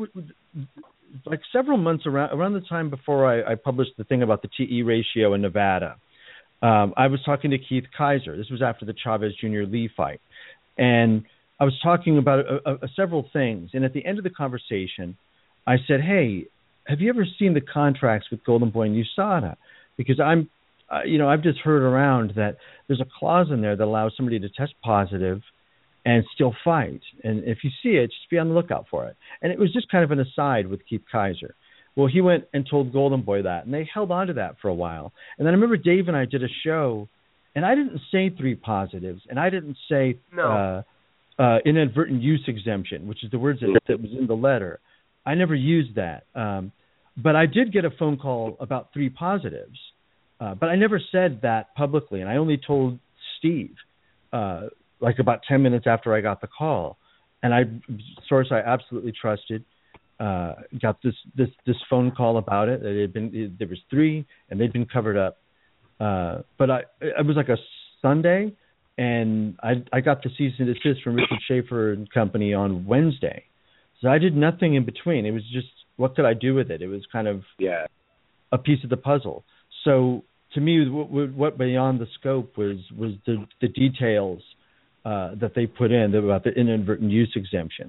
like several months around around the time before I, I published the thing about the T E ratio in Nevada, um, I was talking to Keith Kaiser. This was after the Chavez Junior Lee fight, and I was talking about a, a, a several things. And at the end of the conversation, I said, "Hey, have you ever seen the contracts with Golden Boy and U S A D A? Because I'm, uh, you know, I've just heard around that there's a clause in there that allows somebody to test positive and still fight. And if you see it, just be on the lookout for it." And it was just kind of an aside with Keith Kaiser. Well, he went and told Golden Boy that, and they held on to that for a while. And then I remember Dave and I did a show, and I didn't say three positives, and I didn't say no. uh, uh, inadvertent use exemption, which is the words that, that was in the letter. I never used that. Um, but I did get a phone call about three positives, uh, but I never said that publicly, and I only told Steve uh like about ten minutes after I got the call. And I, source I absolutely trusted, uh, got this, this, this phone call about it. It had been, it, there was three, and they'd been covered up. Uh, but I, it was like a Sunday, and I, I got the cease and desist from Richard Schaefer and company on Wednesday. So I did nothing in between. It was just, what could I do with it? It was kind of yeah. a piece of the puzzle. So to me, what, what beyond the scope was, was the, the details Uh, that they put in about the inadvertent use exemption.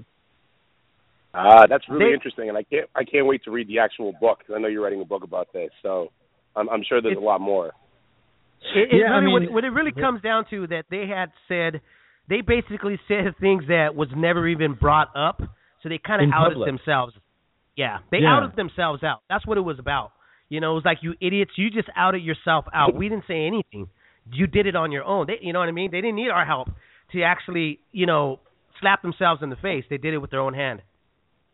Ah, uh, that's really they, interesting, and I can't I can't wait to read the actual book, because I know you're writing a book about this. So I'm, I'm sure there's a lot more. It, it yeah, really, I mean, what, what it really comes down to that they had said, they basically said things that was never even brought up, so they kind of outed public. themselves. Yeah, they yeah. outed themselves out. That's what it was about. You know, it was like, you idiots, you just outed yourself out. We didn't say anything. You did it on your own. They, you know what I mean? They didn't need our help to actually, you know, slap themselves in the face. They did it with their own hand.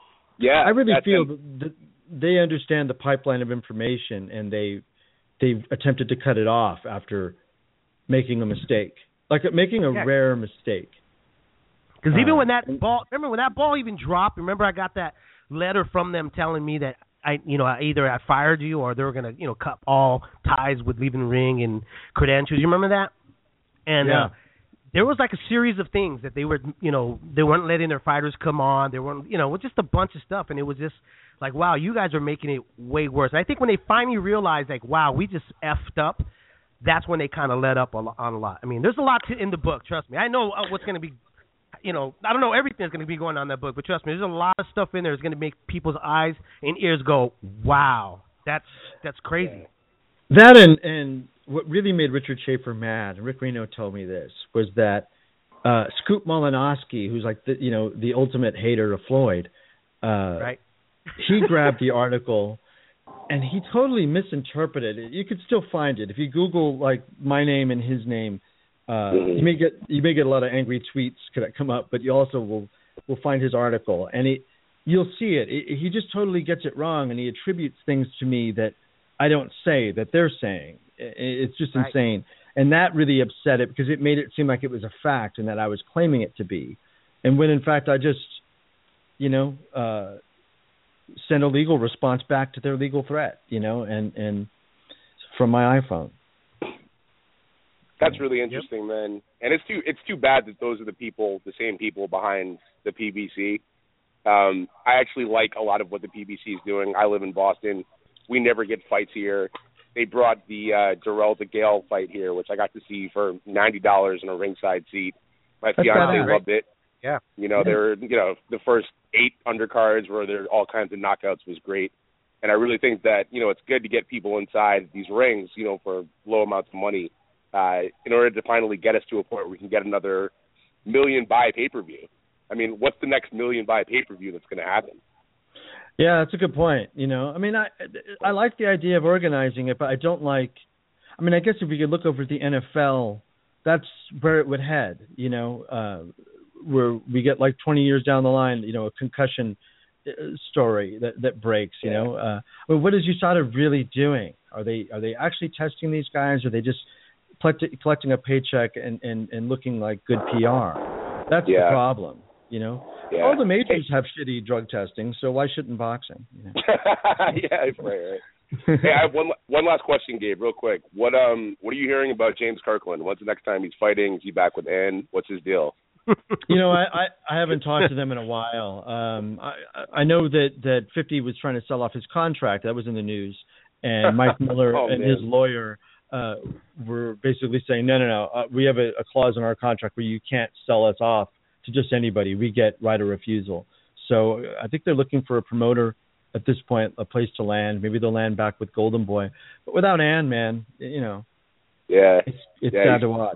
Yeah, I really feel an, that they understand the pipeline of information, and they they've attempted to cut it off after making a mistake, like making a yeah. rare mistake. Because uh, even when that ball, remember when that ball even dropped? Remember I got that letter from them telling me that I, you know, either I fired you or they were gonna, you know, cut all ties with leaving the ring and credentials. You remember that? And yeah. uh, there was like a series of things that they were, you know, they weren't letting their fighters come on. They weren't, you know, it was just a bunch of stuff, and it was just like, wow, you guys are making it way worse. And I think when they finally realized, like, wow, we just effed up, that's when they kind of let up on a lot. I mean, there's a lot to, in the book. Trust me. I know what's going to be, you know, I don't know everything that's going to be going on in that book, but trust me, there's a lot of stuff in there that's going to make people's eyes and ears go, wow, that's that's crazy. That and and what really made Richard Schaefer mad, and Rick Reno told me this, was that uh, Scoop Malinowski, who's like the, you know, the ultimate hater of Floyd, uh, right? he grabbed the article and he totally misinterpreted it. You could still find it if you Google like my name and his name. Uh, you may get you may get a lot of angry tweets that come up, but you also will will find his article, and he, you'll see it. it. He just totally gets it wrong, and he attributes things to me that I don't say that they're saying. It, it's just right. insane, and that really upset it because it made it seem like it was a fact and that I was claiming it to be, and when in fact I just, you know, uh, sent a legal response back to their legal threat, you know, and and from my iPhone. That's really interesting, yep. man. And it's too it's too bad that those are the people, the same people behind the P B C. Um, I actually like a lot of what the P B C is doing. I live in Boston. We never get fights here. They brought the uh, Darrell DeGale fight here, which I got to see for ninety dollars in a ringside seat. My That's fiance right. loved it. Yeah. You know, there you know the first eight undercards where there all kinds of knockouts was great. And I really think that you know it's good to get people inside these rings, you know, for low amounts of money. Uh, in order to finally get us to a point where we can get another million buy pay-per-view. I mean, what's the next million buy pay-per-view that's going to happen? Yeah, that's a good point. You know, I mean, I I like the idea of organizing it, but I don't like. I mean, I guess if we could look over at the N F L, that's where it would head. You know, uh, where we get like twenty years down the line, you know, a concussion story that that breaks. You yeah. know, uh, but what is U S A D A really doing? Are they are they actually testing these guys? Or are they just collecting a paycheck and, and, and looking like good P R? That's yeah. the problem, you know. Yeah. All the majors have shitty drug testing, so why shouldn't boxing? You know? yeah, right, right. Hey, I have one one last question, Gabe, real quick. What um what are you hearing about James Kirkland? When's the next time he's fighting? Is he back with Ann? What's his deal? You know, I, I, I haven't talked to them in a while. Um, I I know that, that fifty was trying to sell off his contract. That was in the news, and Mike Miller oh, and man. his lawyer. Uh, we're basically saying, no, no, no. Uh, we have a, a clause in our contract where you can't sell us off to just anybody. We get right of refusal. So I think they're looking for a promoter at this point, a place to land. Maybe they'll land back with Golden Boy. But without Ann, man, you know, yeah, it's, it's yeah, sad to watch.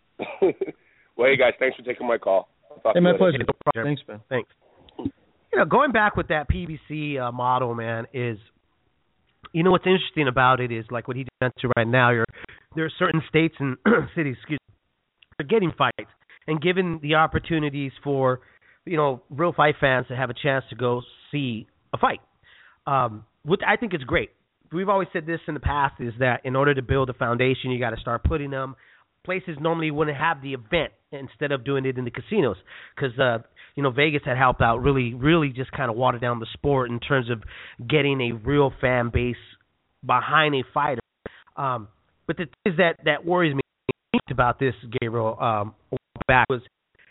Well, hey, guys, thanks for taking my call. Hey, my pleasure. No Thanks, man. Thanks. You know, going back with that P B C uh, model, man, is – you know what's interesting about it is like what he just mentioned right now. You're, there are certain states and cities, excuse me, are getting fights and given the opportunities for, you know, real fight fans to have a chance to go see a fight. Um, what I think is great. We've always said this in the past is that in order to build a foundation, you got to start putting them places normally wouldn't have the event instead of doing it in the casinos because, uh, you know, Vegas had helped out really, really just kind of water down the sport in terms of getting a real fan base behind a fighter. Um, but the thing that, that worries me about this, Gabriel, um, back was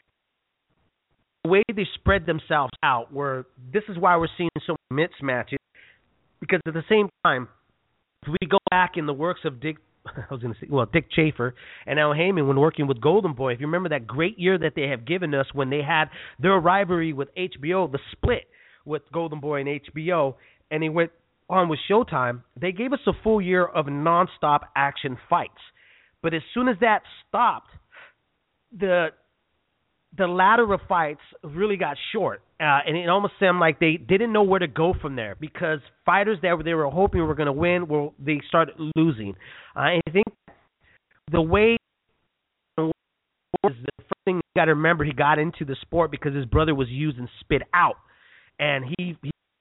the way they spread themselves out where this is why we're seeing so many mismatches because at the same time, if we go back in the works of Dick I was going to say, well, Dick Schaefer and Al Heyman when working with Golden Boy. If you remember that great year that they have given us when they had their rivalry with H B O, the split with Golden Boy and H B O, and they went on with Showtime, they gave us a full year of nonstop action fights. But as soon as that stopped, the the ladder of fights really got short, uh, and it almost seemed like they didn't know where to go from there because fighters that they were hoping were going to win, well, they started losing. Uh, I think the way is the first thing you got to remember, he got into the sport because his brother was used and spit out, and he, he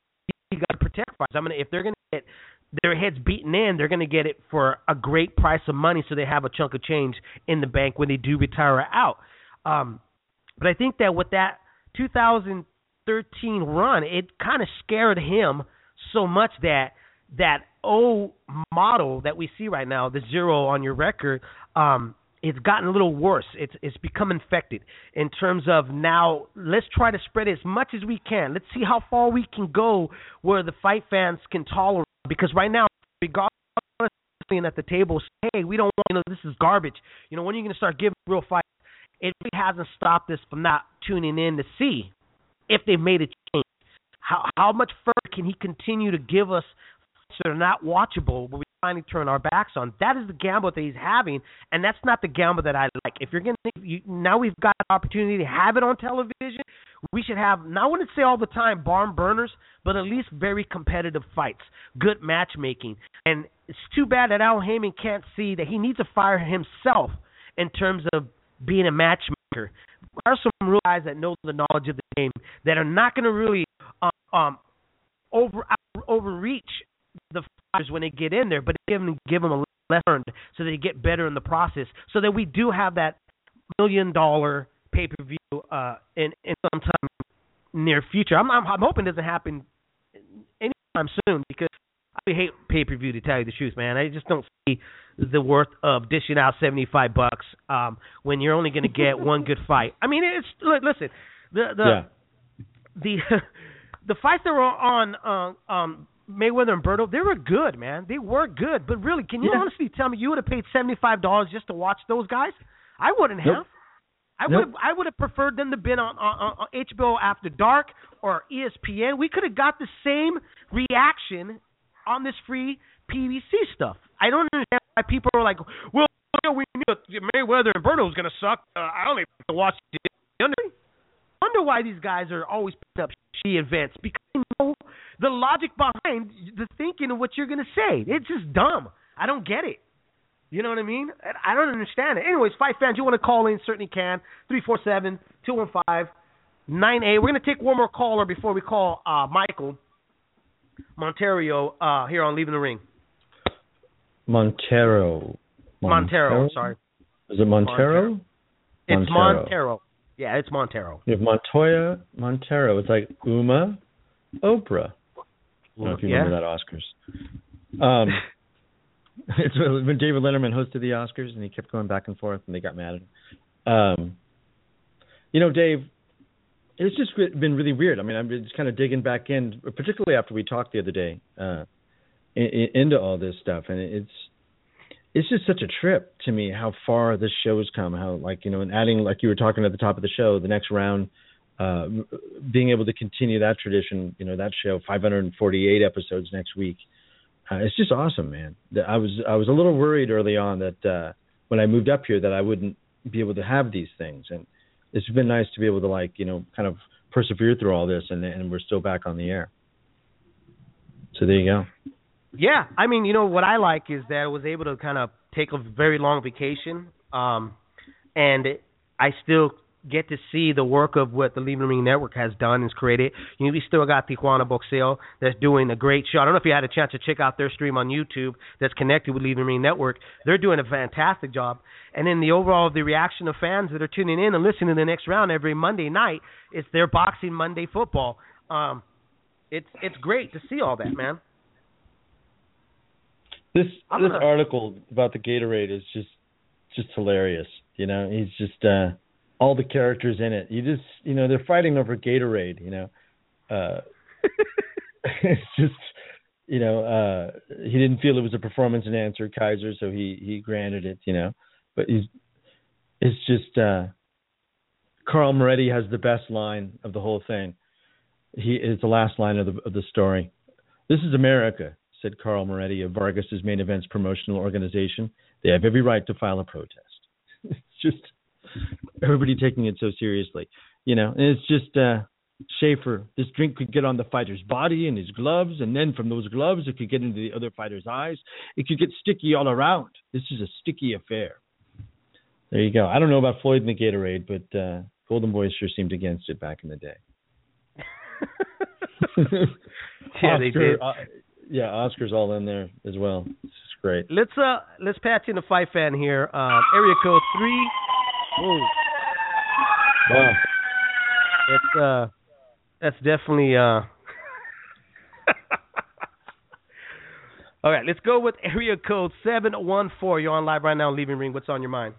protect fighters. I mean, if they're going to get their heads beaten in, they're going to get it for a great price of money, so they have a chunk of change in the bank when they do retire out. Um, but I think that with that two thousand thirteen run, it kind of scared him so much that that old model that we see right now, the zero on your record, um, it's gotten a little worse. It's it's become infected in terms of now let's try to spread it as much as we can. Let's see how far we can go where the fight fans can tolerate. Because right now, regardless of being at the table, say, hey, we don't want, you know, this is garbage. You know, when are you going to start giving real fights? It really hasn't stopped us from not tuning in to see if they've made a change. How how much further can he continue to give us fights that are not watchable when we finally turn our backs on? That is the gamble that he's having, and that's not the gamble that I like. If you're going to, now we've got an opportunity to have it on television, we should have, now I wouldn't say all the time barn burners, but at least very competitive fights, good matchmaking. And it's too bad that Al Heyman can't see that he needs to fire himself in terms of being a matchmaker. There are some real guys that know the knowledge of the game that are not going to really um, um, over overreach the fighters when they get in there, but give them, give them a lesson so they get better in the process, so that we do have that million dollar pay-per-view uh, in, in some time near future. I'm, I'm, I'm hoping it doesn't happen anytime soon, because I hate pay-per-view, to tell you the truth, man. I just don't see the worth of dishing out seventy-five bucks um, when you're only going to get one good fight. I mean, it's look, listen, the the yeah. the the fights that were on uh, um, Mayweather and Berto, they were good, man. They were good, but really, can you yeah. honestly tell me you would have paid seventy-five dollars just to watch those guys? I wouldn't have. Nope. I nope. would I would have preferred them to been on, on, on H B O After Dark or E S P N. We could have got the same reaction on this free P B C stuff. I don't understand why people are like, well, we knew Mayweather and Berto was going to suck. Uh, I only have to watch it. I wonder why these guys are always picking up shitty events, because they know the logic behind the thinking of what you're going to say. It's just dumb. I don't get it. You know what I mean? I don't understand it. Anyways, fight fans, you want to call in, certainly can. three four seven, two one five, nine eight. We're going to take one more caller before we call uh, Michael Montero uh, here on Leaving the Ring. Montero. Montero, Montero sorry. Is it Montero? Montero? It's Montero. Montero. Yeah, it's Montero. You have Montoya, Montero. It's like Uma, Oprah. I don't know if you yeah. remember that Oscars. Um, it's when David Letterman hosted the Oscars, and he kept going back and forth, and they got mad at him. Um, you know, Dave, it's just been really weird. I mean, I'm just kind of digging back in, particularly after we talked the other day, uh, in, in, into all this stuff, and it's it's just such a trip to me how far this show has come. How, like, you know, and adding, like you were talking at the top of the show, the next round, uh, being able to continue that tradition. You know, that show, five hundred forty-eight episodes next week. Uh, it's just awesome, man. I was I was a little worried early on that uh, when I moved up here that I wouldn't be able to have these things, and it's been nice to be able to, like, you know, kind of persevere through all this, and and we're still back on the air. So there you go. Yeah, I mean, you know, what I like is that I was able to kind of take a very long vacation, um, and I still get to see the work of what the Leaving the Ring Network has done and has created. You know, we still got Tijuana Boxeo that's doing a great show. I don't know if you had a chance to check out their stream on YouTube that's connected with Leaving the Ring Network. They're doing a fantastic job. And then the overall, the reaction of fans that are tuning in and listening to the next round every Monday night, it's their Boxing Monday Football. Um, it's it's great to see all that, man. This I'm this gonna... article about the Gatorade is just just hilarious. You know, he's just uh, all the characters in it. You just, you know, they're fighting over Gatorade. You know, uh, it's just, you know, uh, he didn't feel it was a performance enhancer, Kaiser, so he he granted it. You know, but he's it's just uh, Carl Moretti has the best line of the whole thing. He is the last line of the of the story. This is America, said Carl Moretti of Vargas's Main Events promotional organization. They have every right to file a protest. It's just everybody taking it so seriously, you know. And it's just uh, Schaefer. This drink could get on the fighter's body and his gloves, and then from those gloves, it could get into the other fighter's eyes. It could get sticky all around. This is a sticky affair. There you go. I don't know about Floyd and the Gatorade, but uh, Golden Boy sure seemed against it back in the day. Yeah, Oscar, they did. Uh, yeah, Oscar's all in there as well. This is great. Let's uh let's patch in the fight fan here. Uh, area code three. Whoa. Wow. It's uh that's definitely uh all right, let's go with area code seven one four. You're on live right now, Leaving Ring. What's on your mind?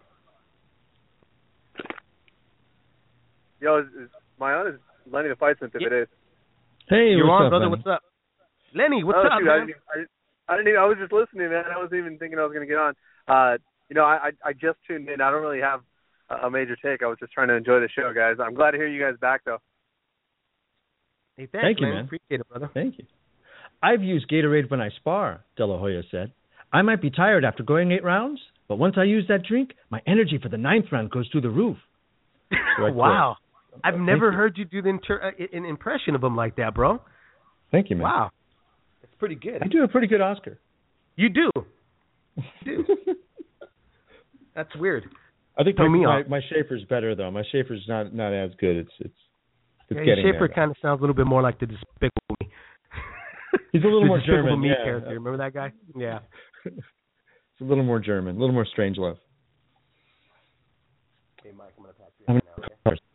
Yo, is, is my on is Lenny the Fight Smith if Yeah. it is. Hey, You're what's on, up, brother. Lenny? What's up? Lenny, what's oh, up, shoot, I man? didn't, even, I, I didn't even, I was just listening, man. I wasn't even thinking I was going to get on. Uh, you know, I, I I just tuned in. I don't really have a, a major take. I was just trying to enjoy the show, guys. I'm glad to hear you guys back, though. Hey, thanks, Thank you, man. man. Appreciate it, brother. Thank you. I've used Gatorade when I spar, De La Hoya said. I might be tired after going eight rounds, but once I use that drink, my energy for the ninth round goes through the roof. So Wow. I've never you. heard you do the inter- uh, an impression of him like that, bro. Thank you, man. Wow. It's pretty good. I do a pretty good Oscar. You do. You do. That's weird. I think Throw my, me my, off. my Schaefer's better, though. My Schaefer's not, not as good. It's it's it's Yeah, getting Schaefer there. kind of sounds a little bit more like the Despicable Me. He's a little the more Despicable German, Me yeah. character. Remember that guy? Yeah. It's a little more German, a little more strange love. Hey, Mike, I'm going to pass you right now, okay?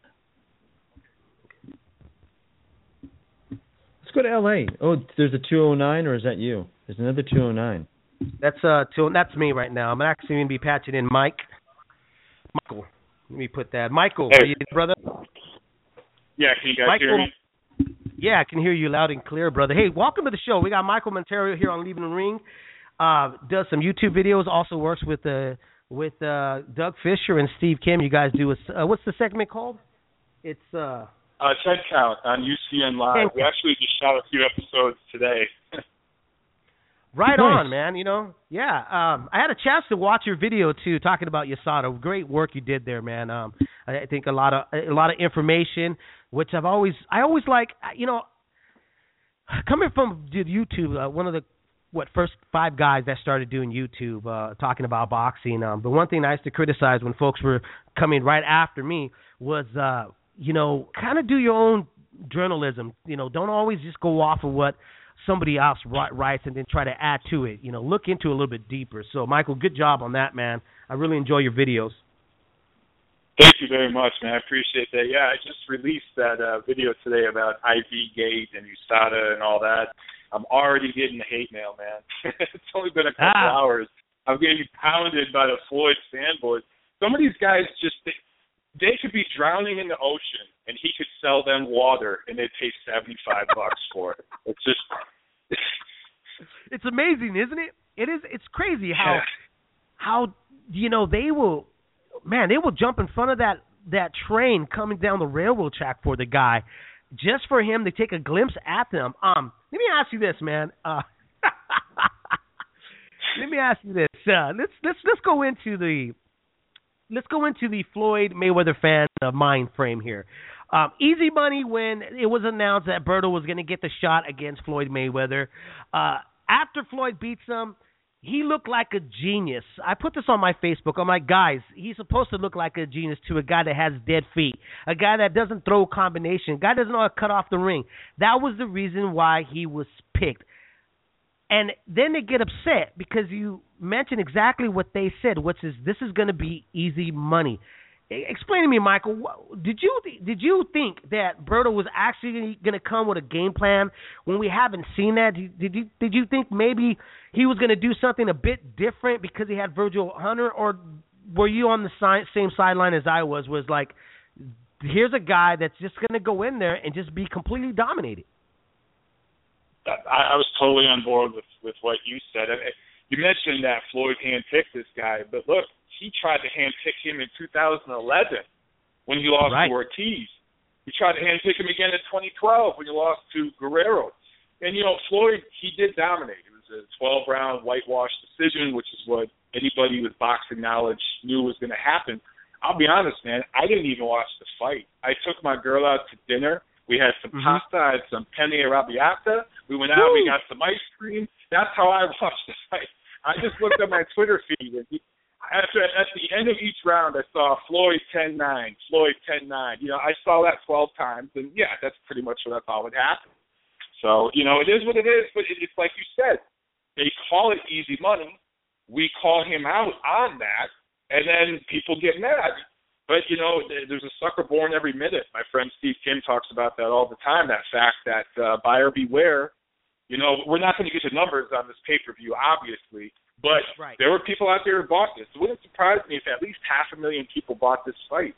Let's go to L A. Oh, there's a two oh nine, or is that you? There's another two oh nine. That's uh, to, that's me right now. I'm actually going to be patching in Mike. Michael. Let me put that. Michael, Hey. are you there, brother? Yeah, can you guys Michael, hear me? Yeah, I can hear you loud and clear, brother. Hey, welcome to the show. We got Michael Monteiro here on Leaving the Ring. Uh, does some YouTube videos. Also works with uh, with uh, Doug Fisher and Steve Kim. You guys do a, uh, what's the segment called? It's uh. Uh, Ted Count on U C N Live. Ted We actually just shot a few episodes today. Right Nice. on, man. You know, yeah. Um, I had a chance to watch your video too, talking about U S A D A. Great work you did there, man. Um, I think a lot of a lot of information, which I've always I always like. You know, coming from YouTube, uh, one of the what first five guys that started doing YouTube, uh, talking about boxing. Um, the one thing I used to criticize when folks were coming right after me was, uh, you know, kind of do your own journalism. You know, don't always just go off of what somebody else writes and then try to add to it. You know, look into it a little bit deeper. So, Michael, good job on that, man. I really enjoy your videos. Thank you very much, man. I appreciate that. Yeah, I just released that uh, video today about I V Gate and U S A D A and all that. I'm already getting the hate mail, man. It's only been a couple Ah. hours. I'm getting pounded by the Floyd fanboys. Some of these guys just, they, they could be drowning in the ocean, and he could sell them water, and they'd pay seventy-five bucks for it. It's just... It's amazing, isn't it? It is. It's crazy how Yeah. how you know they will, man, they will jump in front of that that train coming down the railroad track for the guy, just for him to take a glimpse at them. Um, let me ask you this, man. Uh, let me ask you this. Uh, let's let's let's go into the let's go into the Floyd Mayweather fan uh, mind frame here. Um, easy money when it was announced that Berto was going to get the shot against Floyd Mayweather. Uh, after Floyd beats him, he looked like a genius. I put this on my Facebook. I'm like, guys, he's supposed to look like a genius to a guy that has dead feet, a guy that doesn't throw a combination, a guy that doesn't know how to cut off the ring. That was the reason why he was picked. And then they get upset because you mentioned exactly what they said, which is this is going to be easy money. Explain to me, Michael. What, did you did you think that Berto was actually going to come with a game plan when we haven't seen that? Did you did you think maybe he was going to do something a bit different because he had Virgil Hunter, or were you on the si- same sideline as I was? Was like, here's a guy that's just going to go in there and just be completely dominated. I, I was totally on board with, with what you said. I, you mentioned that Floyd handpicked this guy, but look, he tried to handpick him in two thousand eleven when he lost Right. to Ortiz. He tried to handpick him again in twenty twelve when he lost to Guerrero. And, you know, Floyd, he did dominate. It was a twelve-round whitewash decision, which is what anybody with boxing knowledge knew was going to happen. I'll be honest, man, I didn't even watch the fight. I took my girl out to dinner. We had some Mhm. pasta, I had some penne arrabbiata. We went out, Woo! we got some ice cream. That's how I watched the fight. I just looked at my Twitter feed, and he, After, at the end of each round, I saw Floyd ten nine, Floyd ten nine. You know, I saw that twelve times, and yeah, that's pretty much what I thought would happen. So, you know, it is what it is, but it, it's like you said. They call it easy money. We call him out on that, and then people get mad. But, you know, there's a sucker born every minute. My friend Steve Kim talks about that all the time, that fact that uh, buyer beware. You know, we're not going to get the numbers on this pay-per-view, obviously, but right. There were people out there who bought this. It wouldn't surprise me if at least half a million people bought this fight.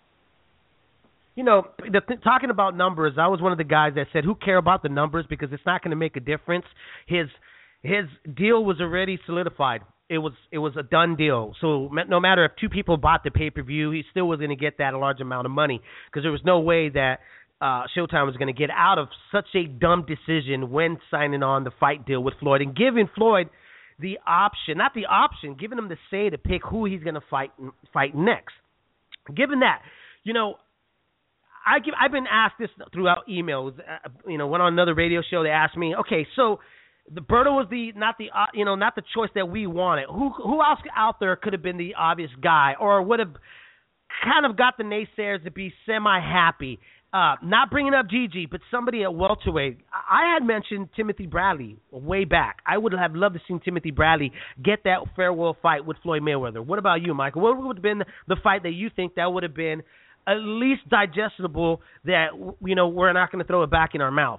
You know, the th- talking about numbers, I was one of the guys that said, who care about the numbers because it's not going to make a difference. His his deal was already solidified. It was it was a done deal. So no matter if two people bought the pay-per-view, he still was going to get that large amount of money because there was no way that uh, Showtime was going to get out of such a dumb decision when signing on the fight deal with Floyd and giving Floyd the option, not the option, giving him the say to pick who he's going to fight fight next. Given that, you know, I give, I've been asked this throughout emails. Uh, you know, went on another radio show. They asked me, okay, so the Berto was the not the uh, you know not the choice that we wanted. Who who else out there could have been the obvious guy, or would have kind of got the naysayers to be semi happy? Uh, not bringing up Gigi, but somebody at welterweight. I had mentioned Timothy Bradley way back. I would have loved to see Timothy Bradley get that farewell fight with Floyd Mayweather. What about you, Michael? What would have been the fight that you think that would have been at least digestible, that, you know, we're not going to throw it back in our mouth?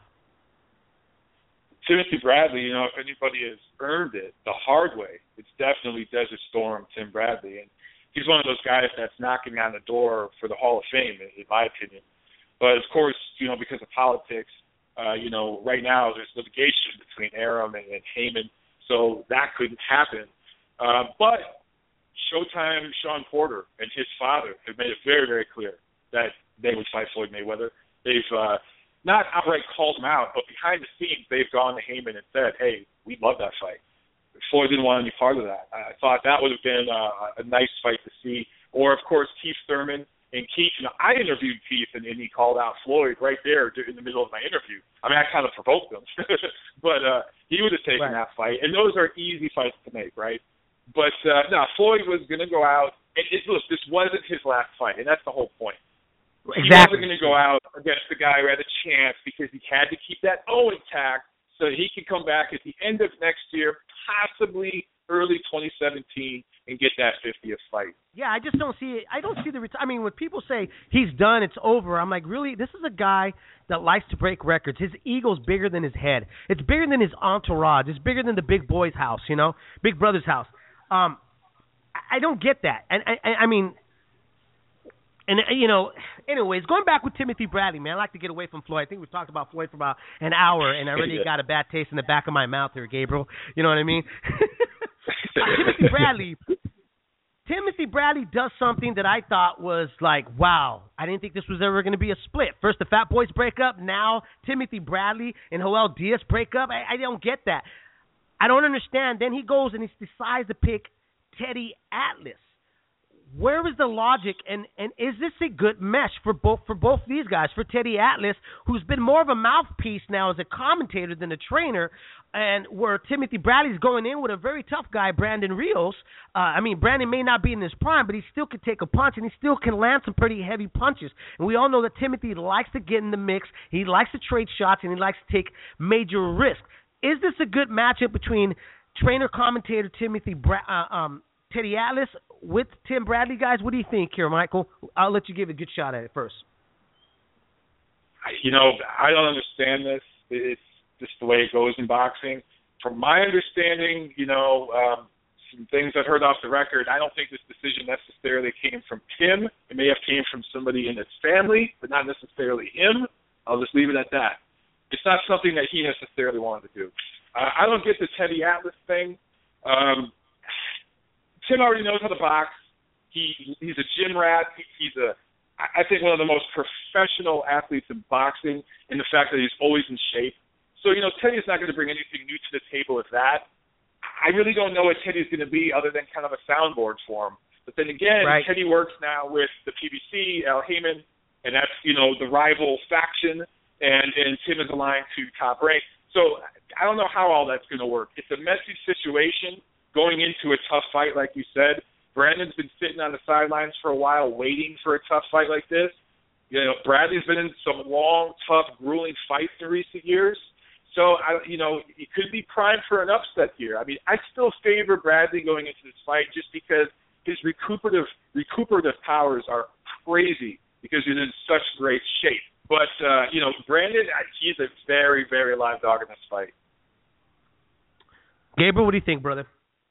Timothy Bradley, you know, if anybody has earned it the hard way, it's definitely Desert Storm Tim Bradley. And he's one of those guys that's knocking on the door for the Hall of Fame, in my opinion. But, of course, you know, because of politics, uh, you know, right now there's litigation between Arum and, and Heyman, so that couldn't happen. Uh, but Showtime, Sean Porter, and his father have made it very, very clear that they would fight Floyd Mayweather. They've uh, not outright called him out, but behind the scenes, they've gone to Heyman and said, hey, we love that fight. Floyd didn't want any part of that. I thought that would have been uh, a nice fight to see. Or, of course, Keith Thurman. And Keith, you know, I interviewed Keith, and, and he called out Floyd right there in the middle of my interview. I mean, I kind of provoked him. but uh, he would have taken right. that fight. And those are easy fights to make, right? But, uh, no, Floyd was going to go out. And it, look, this wasn't his last fight, and that's the whole point. Exactly. He wasn't going to go out against the guy who had a chance because he had to keep that O intact so that he could come back at the end of next year, possibly early twenty seventeen, and get that fiftieth fight. Yeah, I just don't see it. I don't see the ret- I mean, when people say he's done, it's over, I'm like, really? This is a guy that likes to break records. His ego's bigger than his head. It's bigger than his entourage. It's bigger than the big boy's house, you know, big brother's house. Um, I don't get that. And I, I mean, and you know, anyways, going back with Timothy Bradley, man, I like to get away from Floyd. I think we've talked about Floyd for about an hour, and I already yeah. got a bad taste in the back of my mouth here, Gabriel. You know what I mean? Timothy Bradley. Timothy Bradley does something that I thought was like, wow, I didn't think this was ever going to be a split. First the Fat Boys break up, now Timothy Bradley and Joel Diaz break up. I, I don't get that. I don't understand. Then he goes and he decides to pick Teddy Atlas. Where is the logic, and, and is this a good mesh for both for both these guys? For Teddy Atlas, who's been more of a mouthpiece now as a commentator than a trainer, and where Timothy Bradley's going in with a very tough guy, Brandon Rios. Uh, I mean, Brandon may not be in his prime, but he still can take a punch, and he still can land some pretty heavy punches. And we all know that Timothy likes to get in the mix. He likes to trade shots, and he likes to take major risks. Is this a good matchup between trainer-commentator Timothy Bra- uh, um, Teddy Atlas with Tim Bradley, guys? What do you think here, Michael? I'll let you give a good shot at it first. You know, I don't understand this. It's just the way it goes in boxing. From my understanding, you know, um, some things I've heard off the record, I don't think this decision necessarily came from Tim. It may have came from somebody in his family, but not necessarily him. I'll just leave it at that. It's not something that he necessarily wanted to do. Uh, I don't get the Teddy Atlas thing. Um, Tim already knows how to box. He he's a gym rat. He, he's a, I think, one of the most professional athletes in boxing in the fact that he's always in shape. So, you know, Teddy's not going to bring anything new to the table with that. I really don't know what Teddy's going to be other than kind of a soundboard for him. But then again, right. Teddy works now with the P B C, Al Heyman, and that's, you know, the rival faction, and, and Tim is aligned to Top Rank. So I don't know how all that's going to work. It's a messy situation. Going into a tough fight, like you said, Brandon's been sitting on the sidelines for a while waiting for a tough fight like this. You know, Bradley's been in some long, tough, grueling fights in recent years. So, I, you know, it could be primed for an upset here. I mean, I still favor Bradley going into this fight just because his recuperative recuperative powers are crazy because he's in such great shape. But, uh, you know, Brandon, he's a very, very live dog in this fight. Gabriel, what do you think, brother?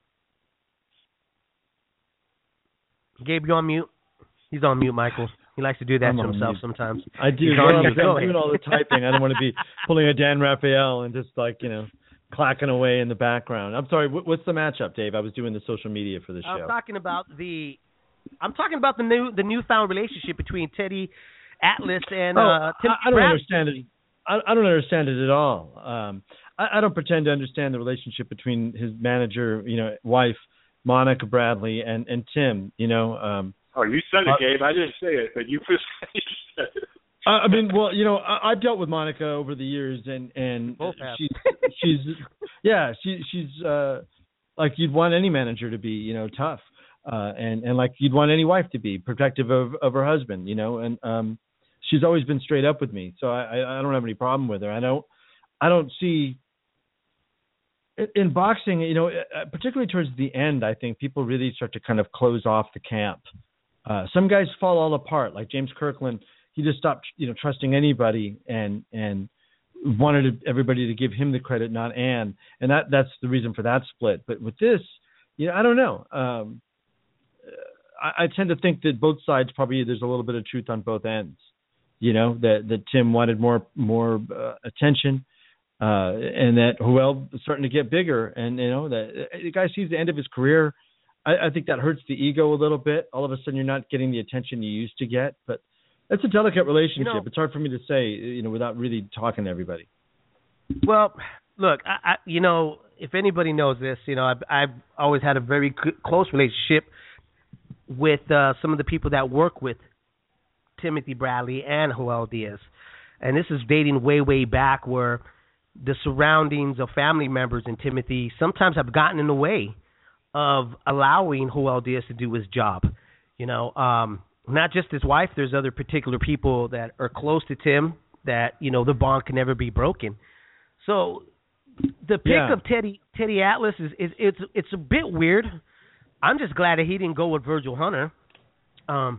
Gabe, you on mute? He's on mute, Michael. He likes to do that I'm to himself mute. sometimes. I do. He's Well, on I'm mute. Go doing ahead. all the typing. I don't want to be pulling a Dan Raphael and just like, you know, clacking away in the background. I'm sorry. What's the matchup, Dave? I was doing the social media for the show. I'm talking about the. I'm talking about the new the newfound relationship between Teddy Atlas and oh, uh, Tim I, I don't Bradley. understand it. I, I don't understand it at all. Um, I, I don't pretend to understand the relationship between his manager, you know, wife, Monica Bradley, and and Tim. You know. Um, Oh, you said it, uh, Gabe. I didn't say it, but you said it. I mean, well, you know, I, I've dealt with Monica over the years, and and Both have. she's she's yeah, she she's uh, like you'd want any manager to be, you know, tough, uh, and and like you'd want any wife to be protective of of her husband, you know, and um, she's always been straight up with me, so I I don't have any problem with her. I don't I don't see. In boxing, you know, particularly towards the end, I think people really start to kind of close off the camp. Uh, some guys fall all apart, like James Kirkland. He just stopped, you know, trusting anybody and and wanted everybody to give him the credit, not Ann. And that that's the reason for that split. But with this, you know, I don't know. Um, I, I tend to think that both sides probably there's a little bit of truth on both ends. You know, that that Tim wanted more more uh, attention. Uh, and that Joel is starting to get bigger, and you know that the guy sees the end of his career. I, I think that hurts the ego a little bit. All of a sudden, you're not getting the attention you used to get. But that's a delicate relationship. You know, it's hard for me to say, you know, without really talking to everybody. Well, look, I, I, you know, if anybody knows this, you know, I've, I've always had a very c- close relationship with uh, some of the people that work with Timothy Bradley and Joel Diaz, and this is dating way, way back where the surroundings of family members and Timothy sometimes have gotten in the way of allowing Joel Diaz to do his job. You know, um, not just his wife. There's other particular people that are close to Tim that, you know, the bond can never be broken. So the pick yeah. of Teddy Teddy Atlas is, is it's it's a bit weird. I'm just glad that he didn't go with Virgil Hunter. Um,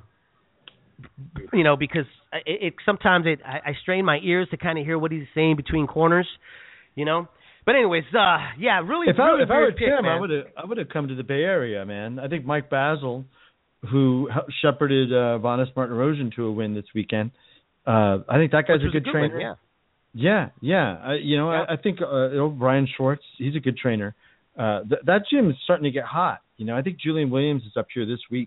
You know, because it, it sometimes it I, I strain my ears to kind of hear what he's saying between corners, you know. But anyways, uh, yeah, really. If I really if I were pick, Tim, man. I would have I would have come to the Bay Area, man. I think Mike Basil, who shepherded uh, Vanes Martin-Rosen to a win this weekend, uh, I think that guy's Which a good, a good trainer. Win, yeah. Yeah, yeah. I, you know, yeah. I, I think uh, you know, Brian Schwartz, he's a good trainer. Uh, th- that gym is starting to get hot. You know, I think Julian Williams is up here this week.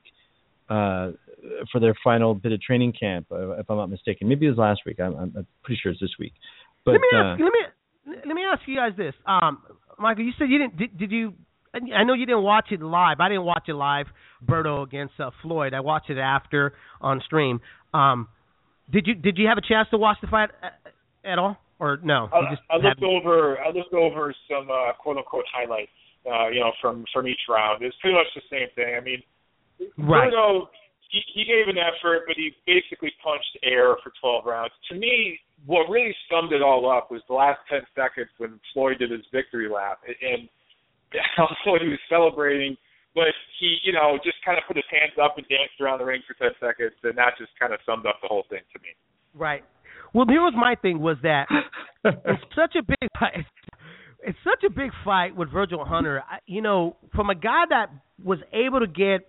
Uh, for their final bit of training camp, uh, if I'm not mistaken. Maybe it was last week. I'm, I'm pretty sure it's this week. But let me uh, ask, let me let me ask you guys this, um, Michael. You said you didn't. Did, did you? I know you didn't watch it live. I didn't watch it live. Berto against uh, Floyd. I watched it after on stream. Um, did you Did you have a chance to watch the fight at all, or no? I, you just I looked over. I looked over some uh, quote unquote highlights. Uh, you know, from from each round. It's pretty much the same thing. I mean, right. Berto, He, he gave an effort, but he basically punched air for twelve rounds. To me, what really summed it all up was the last ten seconds when Floyd did his victory lap. And Floyd was celebrating, but he, you know, just kind of put his hands up and danced around the ring for ten seconds, and that just kind of summed up the whole thing to me. Right. Well, here was my thing was that it's such a big fight. It's such a big fight with Virgil Hunter. I, you know, from a guy that was able to get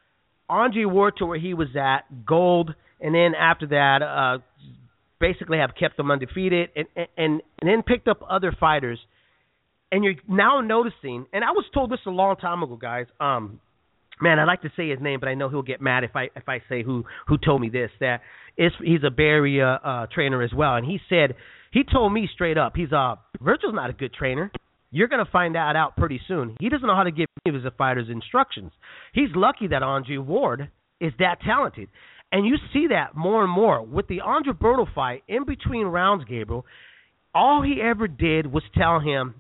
Andre Ward to where he was at, gold, and then after that, uh, basically have kept them undefeated, and, and and then picked up other fighters. And you're now noticing, and I was told this a long time ago, guys. Um, man, I like to say his name, but I know he'll get mad if I if I say who who told me this. That it's, he's a Bay Area uh, trainer as well, and he said he told me straight up, he's uh Virgil's not a good trainer. You're going to find that out pretty soon. He doesn't know how to give any of his fighters instructions. He's lucky that Andre Ward is that talented. And you see that more and more. With the Andre Berto fight, in between rounds, Gabriel, all he ever did was tell him,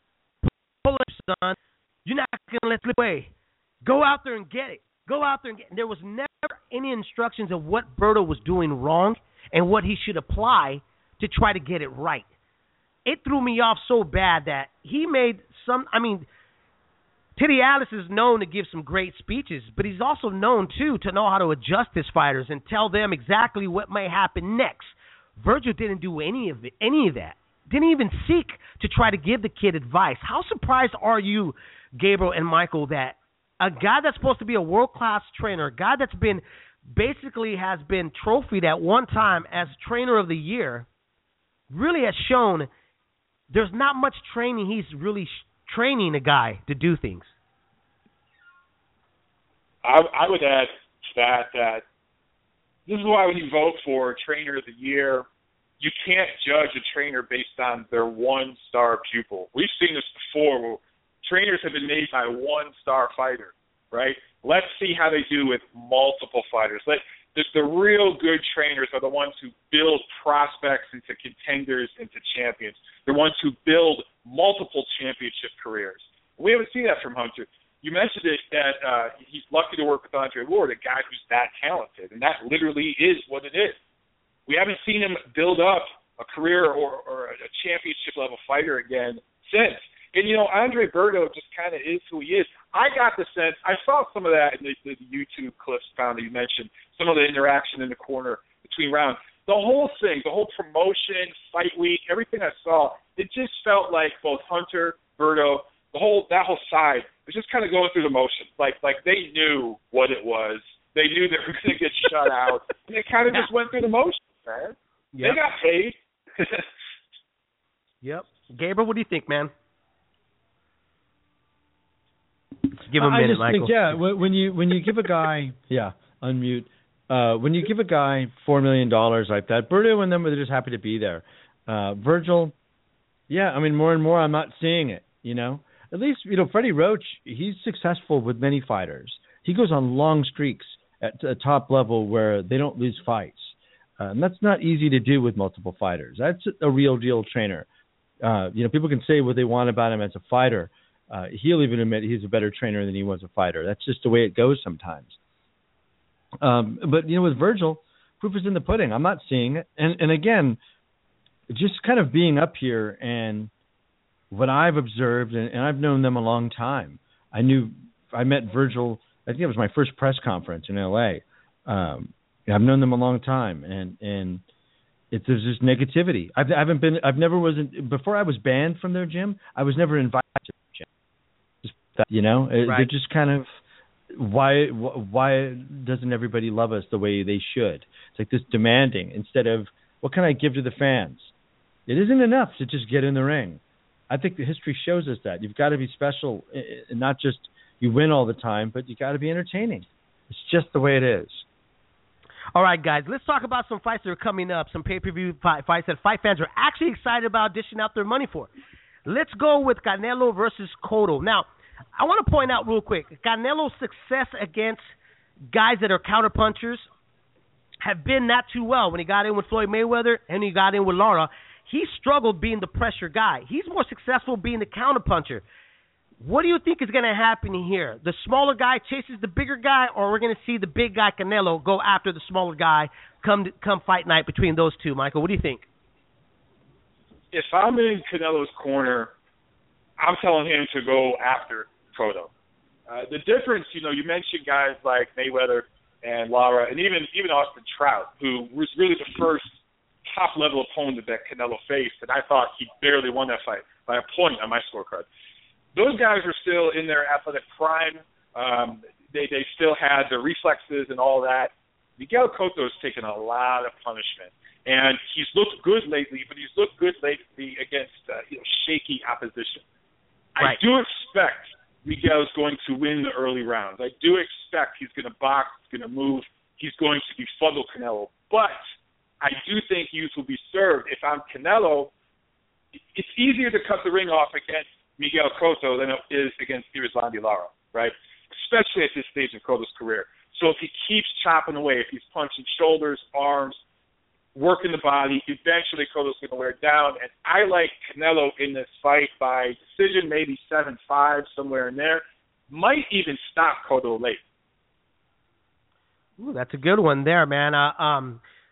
pull up, son. You're not going to let it slip away. Go out there and get it. Go out there and get it. There was never any instructions of what Berto was doing wrong and what he should apply to try to get it right. it threw me off so bad that he made some. I mean, Teddy Atlas is known to give some great speeches, but he's also known too to know how to adjust his fighters and tell them exactly what may happen next. Virgil didn't do any of it, any of that. Didn't even seek to try to give the kid advice. How surprised are you, Gabriel and Michael, that a guy that's supposed to be a world-class trainer, a guy that's been basically has been trophied at one time as trainer of the year, really has shown there's not much training. He's really sh- training a guy to do things. I, I would add to that that this is why when you vote for trainer of the year, you can't judge a trainer based on their one-star pupil. We've seen this before where trainers have been made by one-star fighter, right? Let's see how they do with multiple fighters. Let the, the real good trainers are the ones who build prospects into contenders, into champions. They're ones who build multiple championship careers. We haven't seen that from Hunter. You mentioned it that uh, he's lucky to work with Andre Ward, a guy who's that talented, and that literally is what it is. We haven't seen him build up a career or, or a championship-level fighter again since. And, you know, Andre Berto just kind of is who he is. I got the sense, I saw some of that in the, the YouTube clips found that you mentioned, some of the interaction in the corner between rounds. The whole thing, the whole promotion, fight week, everything I saw, it just felt like both Hunter, Berto, the whole that whole side was just kind of going through the motions. Like like they knew what it was. They knew they were going to get shut out. And it kind of just went through the motions, man. Yep. They got paid. Yep. Gabriel, what do you think, man? Give him a I minute, just Michael. Think, yeah, when you when you give a guy, yeah, unmute. Uh, when you give a guy four million dollars like that, Berto and them are just happy to be there. Uh, Virgil, yeah, I mean, more and more, I'm not seeing it. You know, at least you know Freddie Roach. He's successful with many fighters. He goes on long streaks at a top level where they don't lose fights, uh, and that's not easy to do with multiple fighters. That's a real deal trainer. Uh, you know, people can say what they want about him as a fighter. Uh, he'll even admit he's a better trainer than he was a fighter. That's just the way it goes sometimes. Um, but, you know, with Virgil, proof is in the pudding. I'm not seeing it. And, and again, just kind of being up here and what I've observed, and, and I've known them a long time. I knew, I met Virgil, I think it was my first press conference in L A. Um, I've known them a long time. And, and it, there's this negativity. I've, I haven't been, I've never was, in, before I was banned from their gym, I was never invited to their gym. Just, you know, right. They're just kind of, Why why doesn't everybody love us the way they should? It's like this demanding instead of what can I give to the fans? It isn't enough to just get in the ring. I think the history shows us that. You've got to be special and not just you win all the time, but you got to be entertaining. It's just the way it is. All right, guys, let's talk about some fights that are coming up, some pay-per-view fights that fight fans are actually excited about dishing out their money for. Let's go with Canelo versus Cotto. Now, I want to point out real quick, Canelo's success against guys that are counterpunchers have been not too well. When he got in with Floyd Mayweather and he got in with Lara, he struggled being the pressure guy. He's more successful being the counterpuncher. What do you think is going to happen here? The smaller guy chases the bigger guy, or we're going to see the big guy Canelo go after the smaller guy come come fight night between those two? Michael, what do you think? If I'm in Canelo's corner, I'm telling him to go after Cotto. Uh, the difference, you know, you mentioned guys like Mayweather and Lara, and even even Austin Trout, who was really the first top-level opponent that Canelo faced, and I thought he barely won that fight by a point on my scorecard. Those guys are still in their athletic prime. Um, they, they still had the reflexes and all that. Miguel Cotto's taken a lot of punishment, and he's looked good lately, but he's looked good lately against uh, you know, shaky opposition. Right. I do expect Miguel's going to win the early rounds. I do expect he's going to box, he's going to move, he's going to befuddle Canelo. But I do think youth will be served. If I'm Canelo, it's easier to cut the ring off against Miguel Cotto than it is against Irizlandi Lara, right? Especially at this stage of Cotto's career. So if he keeps chopping away, if he's punching shoulders, arms, working the body, eventually Cotto's going to wear down. And I like Canelo in this fight by decision, maybe seven five, somewhere in there. Might even stop Cotto late. Ooh, that's a good one there, man. Uh, um,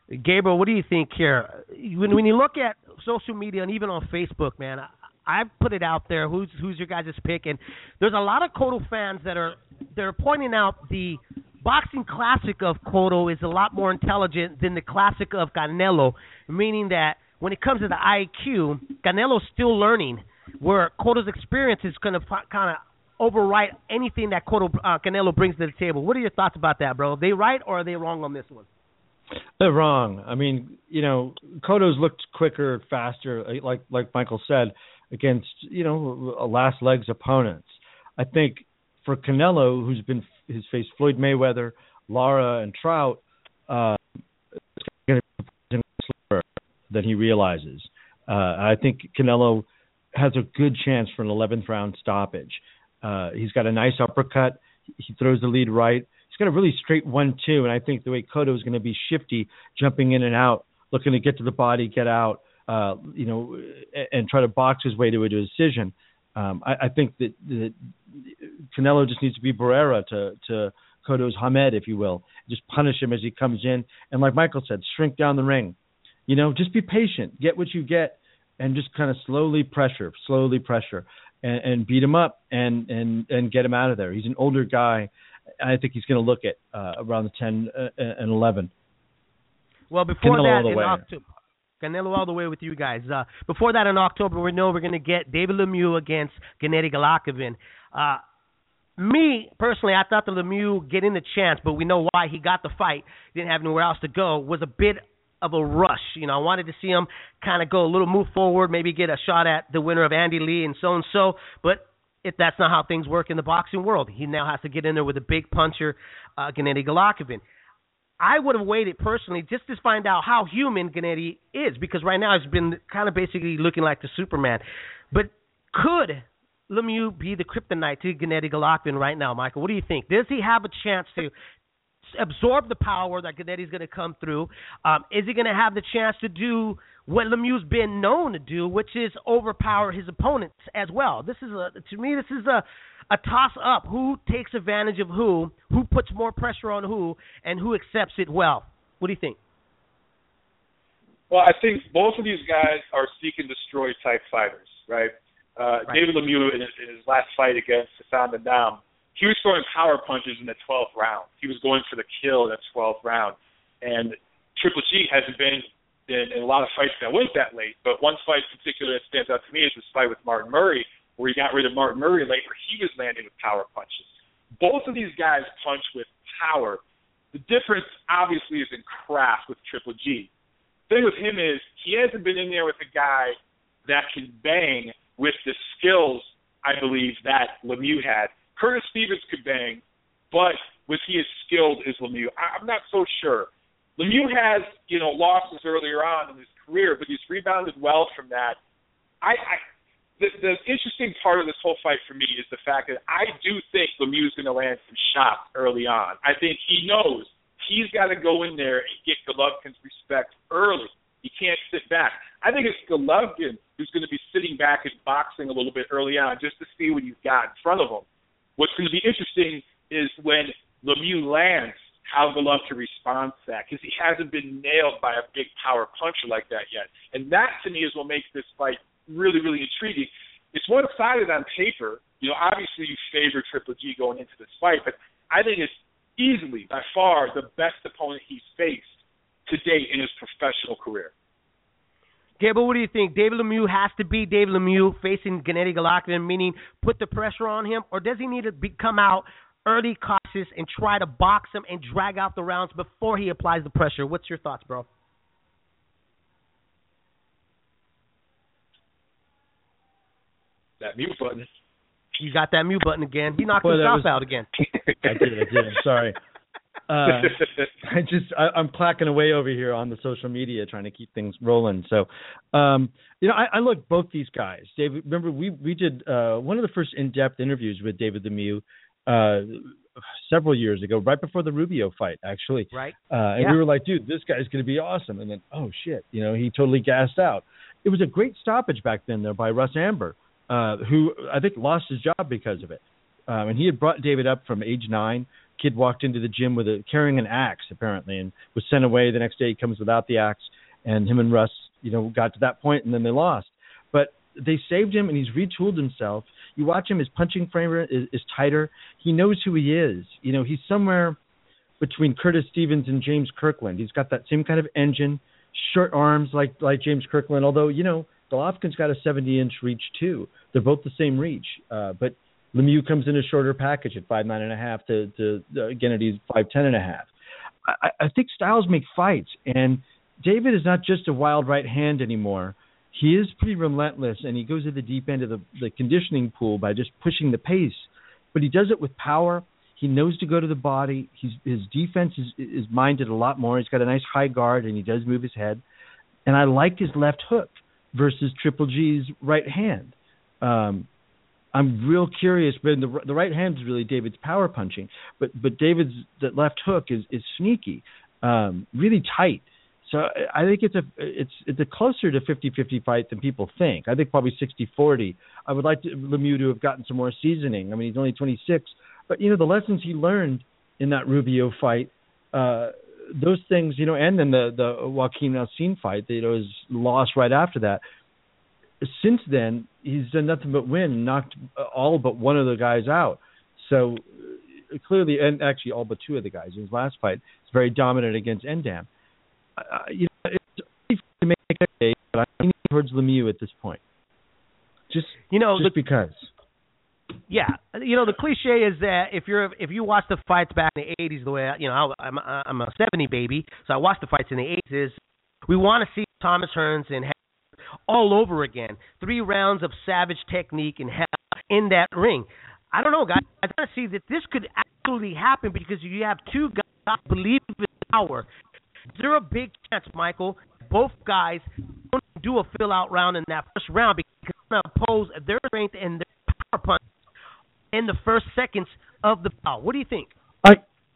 Gabriel, what do you think here? When when you look at social media and even on Facebook, man, I, I put it out there. Who's who's your guys' pick? And there's a lot of Cotto fans that are they're pointing out the boxing classic of Cotto is a lot more intelligent than the classic of Canelo, meaning that when it comes to the I Q, Canelo's still learning, where Cotto's experience is going to kind of overwrite anything that Cotto, uh, Canelo brings to the table. What are your thoughts about that, bro? Are they right or are they wrong on this one? They're wrong. I mean, you know, Cotto's looked quicker, faster, like like Michael said, against, you know, last legs opponents. I think for Canelo, who's been who's faced Floyd Mayweather, Lara, and Trout, uh, it's going to be slower than he realizes. Uh, I think Canelo has a good chance for an eleventh round stoppage. Uh, he's got a nice uppercut. He throws the lead right. He's got a really straight one two, and I think the way Cotto is going to be shifty, jumping in and out, looking to get to the body, get out, uh, you know, and, and try to box his way to a decision. Um, I, I think that, that Canelo just needs to be Barrera to, to Cotto's Hamed, if you will. Just punish him as he comes in. And like Michael said, shrink down the ring. You know, just be patient. Get what you get and just kind of slowly pressure, slowly pressure and, and beat him up and, and, and get him out of there. He's an older guy. I think he's going to look at uh, around the ten and eleven. Well, before Canelo that, in October, Canelo all the way with you guys. Uh, before that, in October, we know we're going to get David Lemieux against Gennady Golovkin. Uh, me, personally, I thought the Lemieux getting the chance, but we know why he got the fight, didn't have nowhere else to go, was a bit of a rush. You know, I wanted to see him kind of go a little move forward, maybe get a shot at the winner of Andy Lee and so and so, but if that's not how things work in the boxing world. He now has to get in there with a big puncher, uh, Gennady Golovkin. I would have waited personally just to find out how human Gennady is, because right now he's been kind of basically looking like the Superman. But could Lemieux be the kryptonite to Gennady Golovkin right now, Michael? What do you think? Does he have a chance to absorb the power that Gennady's going to come through? Um, is he going to have the chance to do what Lemieux's been known to do, which is overpower his opponents as well? This is a, to me, this is a, a toss-up. Who takes advantage of who, who puts more pressure on who, and who accepts it well? What do you think? Well, I think both of these guys are seek and destroy type fighters, right? Uh, right. David Lemieux, in his, in his last fight against Hassan Nadam, he was throwing power punches in the twelfth round. He was going for the kill in that twelfth round. And Triple G hasn't been in, in a lot of fights that went that late, but one fight in particular that stands out to me is this fight with Martin Murray, where he got rid of Martin Murray late, where he was landing with power punches. Both of these guys punch with power. The difference, obviously, is in craft with Triple G. The thing with him is he hasn't been in there with a guy that can bang with the skills, I believe, that Lemieux had. Curtis Stevens could bang, but was he as skilled as Lemieux? I'm not so sure. Lemieux has, you know, losses earlier on in his career, but he's rebounded well from that. I, I the, the interesting part of this whole fight for me is the fact that I do think Lemieux is going to land some shots early on. I think he knows he's got to go in there and get Golovkin's respect early. He can't sit back. I think it's Golovkin who's going to be sitting back and boxing a little bit early on just to see what he's got in front of him. What's going to be interesting is when Lemieux lands, how Golovkin responds to that, because he hasn't been nailed by a big power puncher like that yet. And that, to me, is what makes this fight really, really intriguing. It's one-sided on paper. You know, obviously you favor Triple G going into this fight, but I think it's easily, by far, the best opponent he's faced to date in his professional career. Gabriel, what do you think? David Lemieux has to be David Lemieux facing Gennady Golovkin, meaning put the pressure on him, or does he need to be, come out early, cautious, and try to box him and drag out the rounds before he applies the pressure? What's your thoughts, bro? That mute button. You got that mute button again. He knocked Boy, himself was... out again. I did, I did. I'm sorry. Uh, I just I, I'm clacking away over here on the social media trying to keep things rolling. So, um, you know, I, I look both these guys. David, remember we we did uh, one of the first in-depth interviews with David Lemieux uh, several years ago, right before the Rubio fight, actually. Right. Uh, and yeah. we were like, dude, this guy's going to be awesome. And then, oh shit, you know, he totally gassed out. It was a great stoppage back then, though, by Russ Amber, uh, who I think lost his job because of it. Um, and he had brought David up from age nine. Kid walked into the gym with a carrying an axe apparently, and was sent away. The next day he comes without the axe, and him and Russ, you know, got to that point, and then they lost. But they saved him, and he's retooled himself. You watch him; his punching frame is, is tighter. He knows who he is. You know, he's somewhere between Curtis Stevens and James Kirkland. He's got that same kind of engine, short arms like like James Kirkland. Although, you know, Golovkin's got a seventy-inch reach too. They're both the same reach, uh, but Lemieux comes in a shorter package at five nine and a half to, to uh, Gennady's five ten and a half. I, I think styles make fights, and David is not just a wild right hand anymore. He is pretty relentless, and he goes to the deep end of the, the conditioning pool by just pushing the pace. But he does it with power. He knows to go to the body. He's, his defense is, is minded a lot more. He's got a nice high guard, and he does move his head. And I liked his left hook versus Triple G's right hand. Um, I'm real curious, but the, the right hand is really David's power punching. But but David's the left hook is, is sneaky, um, really tight. So I think it's a it's it's a closer to fifty-fifty fight than people think. I think probably sixty forty. I would like to, Lemieux to have gotten some more seasoning. I mean, he's only twenty-six. But, you know, the lessons he learned in that Rubio fight, uh, those things, you know, and then the, the Joaquin Alcine fight, you know, his loss right after that. Since then, he's done nothing but win, knocked all but one of the guys out. So uh, clearly, and actually all but two of the guys in his last fight, he's very dominant against Endam. Uh, you know, it's easy to make a case, but I'm leaning towards Lemieux at this point. Just, you know, just the, because. Yeah, you know, the cliche is that if you're if you watch the fights back in the eighties, the way I, you know I, I'm I'm a seventy baby, so I watched the fights in the eighties. Is we want to see Thomas Hearns and all over again, three rounds of savage technique and hell in that ring. I don't know, guys. I gotta see that this could absolutely happen because you have two guys who believe in power. Is there a big chance, Michael, both guys don't do a fill-out round in that first round because they're going to oppose their strength and their power punch in the first seconds of the bout? What do you think? I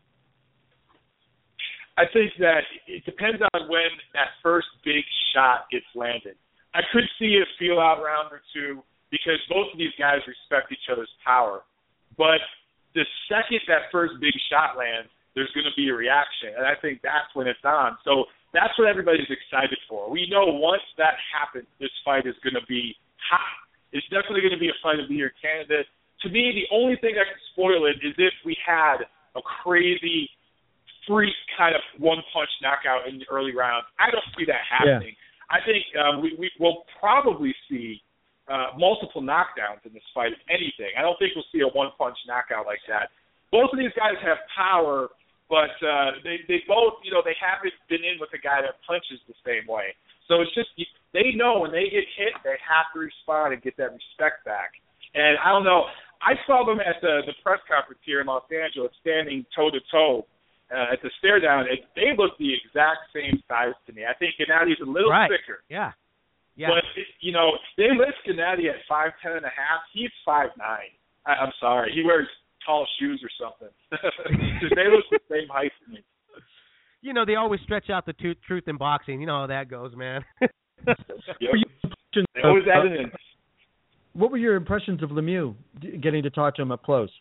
I think that it depends on when that first big shot gets landed. I could see a feel-out round or two because both of these guys respect each other's power. But the second that first big shot lands, there's going to be a reaction, and I think that's when it's on. So that's what everybody's excited for. We know once that happens, this fight is going to be hot. It's definitely going to be a fight of the year candidate. To me, the only thing that can spoil it is if we had a crazy freak kind of one-punch knockout in the early rounds. I don't see that happening. Yeah. I think um, we, we will probably see uh, multiple knockdowns in this fight, if anything. I don't think we'll see a one-punch knockout like that. Both of these guys have power, but uh, they, they both, you know, they haven't been in with a guy that punches the same way. So it's just, they know when they get hit, they have to respond and get that respect back. And I don't know, I saw them at the, the press conference here in Los Angeles standing toe-to-toe uh, at the stare down. And they look the exact same size to me. I think Gennady's a little right. thicker. Yeah. Yeah. But, you know, they list Gennady at five ten and a half. He's five nine. I, I'm sorry. He wears tall shoes or something. They look the same height to me. You know, they always stretch out the t- truth in boxing. You know how that goes, man. Yep. They always add it in. What were your impressions of Lemieux, getting to talk to him up close?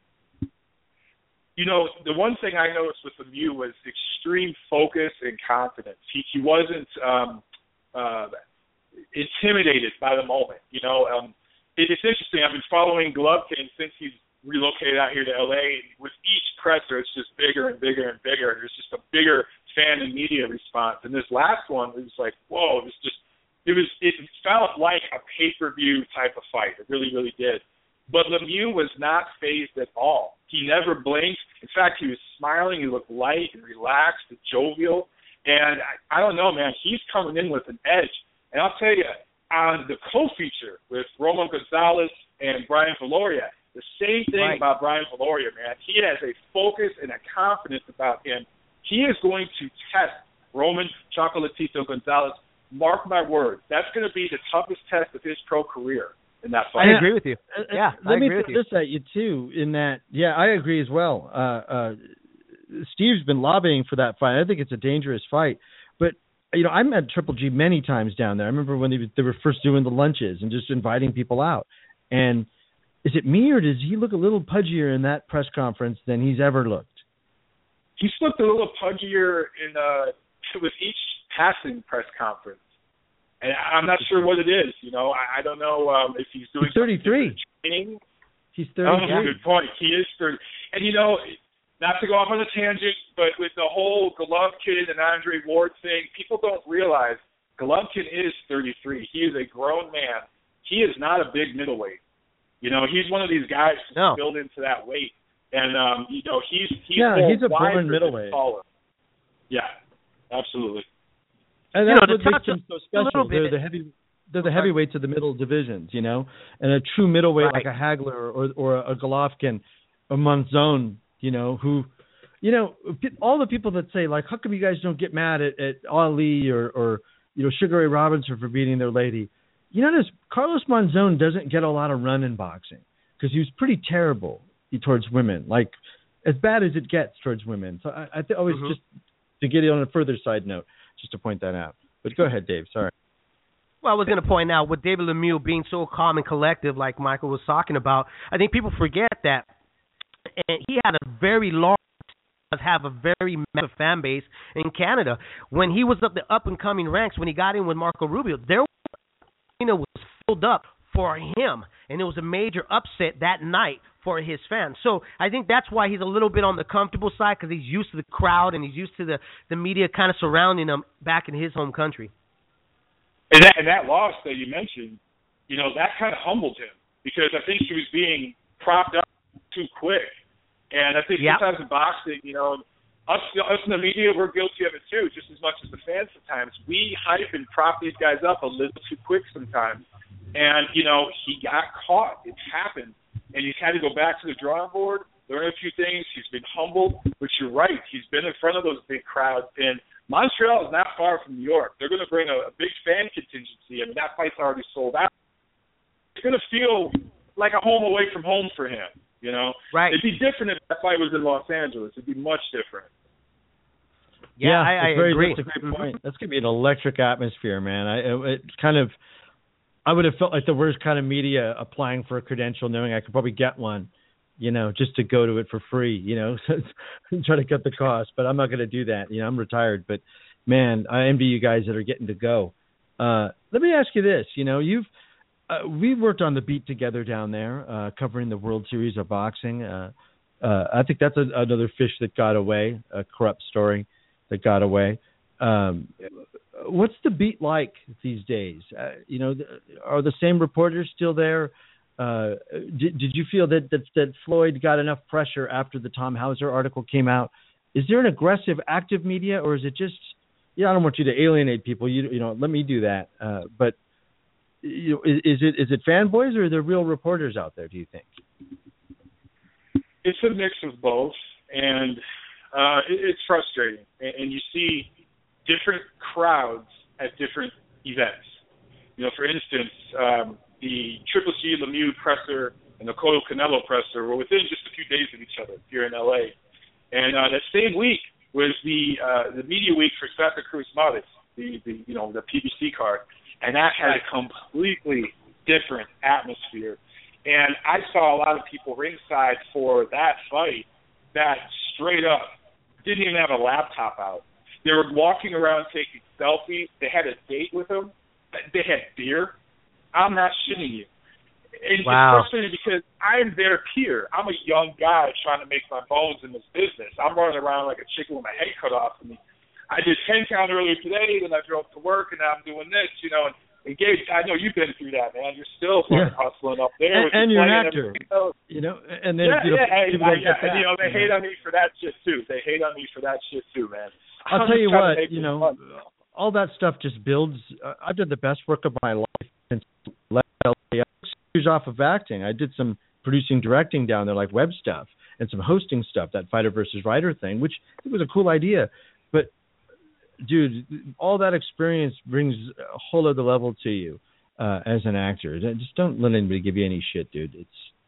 You know, the one thing I noticed with Lemieux was extreme focus and confidence. He he wasn't um, uh, intimidated by the moment. You know, um, it, it's interesting. I've been following Golovkin since he's relocated out here to L A. And with each presser, it's just bigger and bigger and bigger. There's just a bigger fan and media response. And this last one was like, whoa, it was just. It was. It felt like a pay-per-view type of fight. It really, really did. But Lemieux was not fazed at all. He never blinked. In fact, he was smiling. He looked light and relaxed and jovial. And I, I don't know, man. He's coming in with an edge. And I'll tell you, on the co-feature with Roman Gonzalez and Brian Valoria, the same thing right. about Brian Valoria, man. He has a focus and a confidence about him. He is going to test Roman Chocolatito Gonzalez. Mark my words, that's going to be the toughest test of his pro career in that fight. I agree with you. Yeah, Let I me agree put with you. this at you, too, in that, yeah, I agree as well. Uh, uh, Steve's been lobbying for that fight. I think it's a dangerous fight. But, you know, I met Triple G many times down there. I remember when they, they were first doing the lunches and just inviting people out. And is it me or does he look a little pudgier in that press conference than he's ever looked? He's looked a little pudgier in uh, with each passing press conference. And I'm not sure what it is. You know, I, I don't know um, if he's doing he's thirty-three. Training. He's thirty-three. Oh, good point. He is thirty. And, you know, not to go off on a tangent, but with the whole Golovkin and Andre Ward thing, people don't realize Golovkin is thirty-three. He is a grown man. He is not a big middleweight. You know, he's one of these guys who's no. built into that weight. And, um, you know, he's he's yeah, he's a born middleweight. Taller. Yeah, absolutely. And you that's know, what makes them so special. They're the heavy, they're the heavyweights of the middle divisions, you know. And a true middleweight right. like a Hagler or or a Golovkin, a Monzon, you know, who, you know, all the people that say like, how come you guys don't get mad at, at Ali or or you know Sugar Ray Robinson for beating their lady? You notice Carlos Monzon doesn't get a lot of run in boxing because he was pretty terrible towards women, like as bad as it gets towards women. So I, I th- always mm-hmm. just to get it on a further side note. Just to point that out. But go ahead, Dave. Sorry. Well, I was going to point out with David Lemieux being so calm and collective, like Michael was talking about, I think people forget that. And he had a very large, have a very massive fan base in Canada. When he was up the up-and-coming ranks, when he got in with Marco Rubio, there was, was filled up for him. And it was a major upset that night for his fans. So I think that's why he's a little bit on the comfortable side because he's used to the crowd and he's used to the, the media kind of surrounding him back in his home country. And that, and that loss that you mentioned, you know, that kind of humbled him because I think he was being propped up too quick. And I think yep. sometimes in boxing, you know, us, us in the media, we're guilty of it too, just as much as the fans sometimes. We hype and prop these guys up a little too quick sometimes. And, you know, he got caught. It happened. And he's had to go back to the drawing board, learn a few things. He's been humbled, which you're right. He's been in front of those big crowds. And Montreal is not far from New York. They're going to bring a, a big fan contingency. I mean, that fight's already sold out. It's going to feel like a home away from home for him, you know? Right. It'd be different if that fight was in Los Angeles. It'd be much different. Yeah, yeah I, I very, agree. That's a great point. That's going to be an electric atmosphere, man. I, it, it's kind of... I would have felt like the worst kind of media applying for a credential, knowing I could probably get one, you know, just to go to it for free, you know, try to cut the cost. But I'm not going to do that. You know, I'm retired. But, man, I envy you guys that are getting to go. Uh, let me ask you this. You know, you've uh, we've worked on the beat together down there, uh, covering the World Series of Boxing. Uh, uh, I think that's a, another fish that got away, a corrupt story that got away. Um, what's the beat like these days? Uh, you know, are the same reporters still there? Uh, did, did you feel that, that that Floyd got enough pressure after the Tom Hauser article came out? Is there an aggressive, active media, or is it just? Yeah, I don't want you to alienate people. You you know, let me do that. Uh, but you know, is, is it is it fanboys or are there real reporters out there? Do you think? It's a mix of both, and uh, it, it's frustrating. And, and you see different crowds at different events. You know, for instance, um, the Triple G Lemieux presser and the Cotto Canelo presser were within just a few days of each other here in L A. And uh, that same week was the uh, the media week for Santa Cruz Mares, the, the you know the P B C card, and that had a completely different atmosphere. And I saw a lot of people ringside for that fight that straight up didn't even have a laptop out. They were walking around taking selfies. They had a date with them. They had beer. I'm not shitting you. It's wow. frustrating because I'm their peer. I'm a young guy trying to make my bones in this business. I'm running around like a chicken with my head cut off. I mean, I did ten count earlier today, then I drove to work, and now I'm doing this, you know. And, and Gabe, I know you've been through that, man. You're still yeah. hustling up there. And, and you're an actor. You know, and then yeah, you know, yeah, hey, people I, don't get yeah, that, you know, they you hate know. on me for that shit, too. They hate on me for that shit, too, man. I'll I'm tell you what, you know, fun. all that stuff just builds. Uh, I've done the best work of my life since left L A. I took years off of acting. I did some producing, directing down there, like web stuff, and some hosting stuff, that fighter versus writer thing, which it was a cool idea. But, dude, all that experience brings a whole other level to you uh, as an actor. Just don't let anybody give you any shit, dude. It's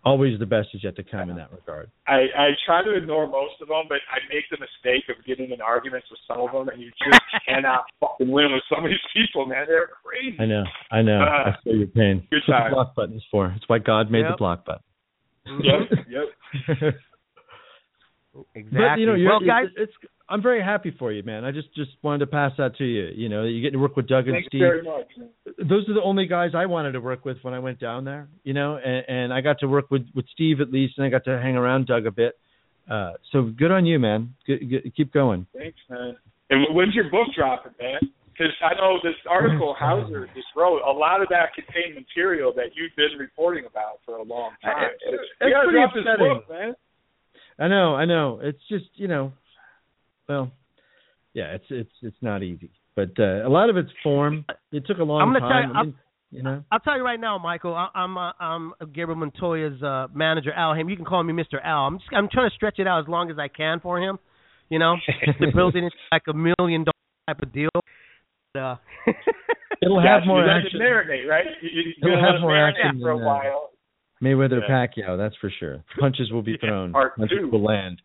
always the best is yet to come in that regard. I, I try to ignore most of them, but I make the mistake of getting in arguments with some of them, and you just cannot fucking win with some of these people, man. They're crazy. I know, I know. Uh, I feel your pain. Good That's what time. the block button is for. It's why God made Yep. the block button. Yep, yep. Exactly. But you know, you're, well, guys, it's, it's I'm very happy for you, man. I just just wanted to pass that to you. You know, you get to work with Doug and Thanks Steve. very much. Man. Those are the only guys I wanted to work with when I went down there. You know, and, and I got to work with, with Steve at least, and I got to hang around Doug a bit. Uh, so good on you, man. Good, good, keep going. Thanks, man. And when's your book dropping, man? Because I know this article Hauser just wrote, a lot of that contained material that you've been reporting about for a long time. It, you it's gotta pretty drop this upsetting. book, man. I know, I know. It's just, you know, well, yeah, it's it's it's not easy. But uh, a lot of it's form. It took a long I'm gonna time. tell you, I mean, you know. I'll tell you right now, Michael. I, I'm uh, I'm Gabriel Montoya's uh, manager, Al Haim. You can call me Mister Al. I'm just, I'm trying to stretch it out as long as I can for him. You know, just to build it into like a million dollar type of deal. Uh, It'll Yeah, have more you let action. it marinate, right? You, you, It'll you have let it more marinate action for a than, uh, while. Mayweather Yeah. Pacquiao, that's for sure. Punches will be Yeah, thrown. part Punches two. will land.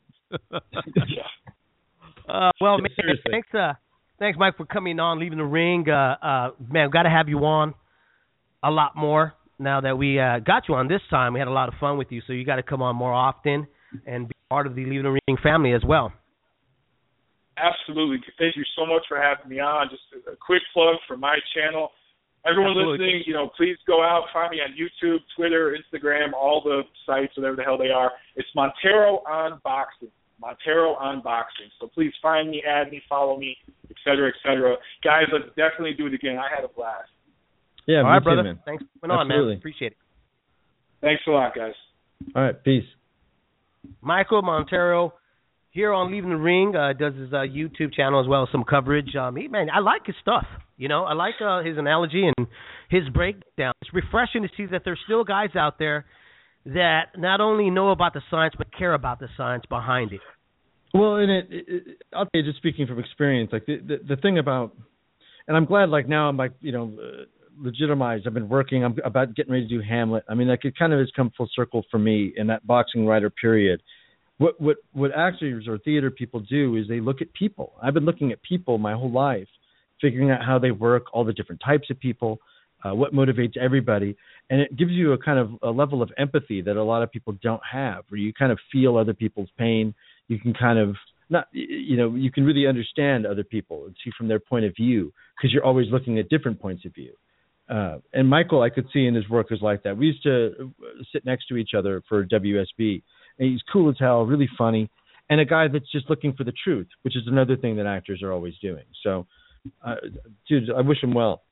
Yeah. uh, well, man, Seriously. thanks, uh, thanks, Mike, for coming on, leaving the ring. Uh, uh, man, we've got to have you on a lot more now that we uh, got you on this time. We had a lot of fun with you, so you got to come on more often and be part of the Leaving the Ring family as well. Absolutely. Thank you so much for having me on. Just a, a quick plug for my channel. Everyone Absolutely. listening, you know, please go out, find me on YouTube, Twitter, Instagram, all the sites, whatever the hell they are. It's Montero Unboxing. Montero Unboxing. So please find me, add me, follow me, et cetera, et cetera. Guys, let's definitely do it again. I had a blast. Yeah, All me right, too, brother. man. Thanks for coming on, Absolutely. man. Appreciate it. Thanks a lot, guys. All right, peace. Michael Montero here on Leaving the Ring uh, does his uh, YouTube channel as well as some coverage. Um, he, man, I like his stuff. You know, I like uh, his analogy and his breakdown. It's refreshing to see that there's still guys out there that not only know about the science but care about the science behind it. Well, and it, it, it I'll tell you, just speaking from experience, like the, the the thing about, and I'm glad, like now I'm like, you know, uh, legitimized. I've been working. I'm about getting ready to do Hamlet. I mean, like it kind of has come full circle for me in that boxing writer period. What what what actors or theater people do is they look at people. I've been looking at people my whole life, figuring out how they work, all the different types of people, uh, what motivates everybody, and it gives you a kind of a level of empathy that a lot of people don't have, where you kind of feel other people's pain. You can kind of not, you know, you can really understand other people and see from their point of view because you're always looking at different points of view. Uh, and Michael, I could see in his work is like that. We used to sit next to each other for W S B. And he's cool as hell, really funny, and a guy that's just looking for the truth, which is another thing that actors are always doing. So, uh, dude, I wish him well.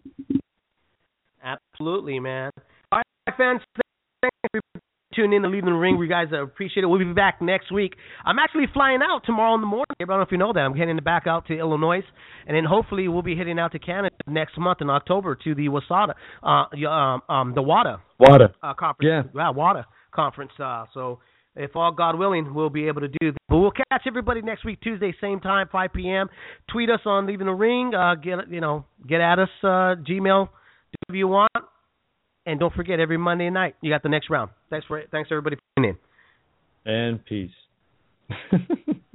Absolutely, man. All right, fans, thanks for tuning in to Leaving the Ring. We guys appreciate it. We'll be back next week. I'm actually flying out tomorrow in the morning. I don't know if you know that. I'm heading back out to Illinois, and then hopefully we'll be heading out to Canada next month in October to the WASADA, uh, um, um, the WADA Water. uh, conference. Yeah. yeah, WADA conference. Uh, so. If all God willing, we'll be able to do that. But we'll catch everybody next week, Tuesday, same time, five p.m. Tweet us on Leaving the Ring. Uh, get you know, get at us, uh, Gmail, do whatever you want. And don't forget, every Monday night, you got the next round. Thanks for thanks everybody for tuning in. And peace.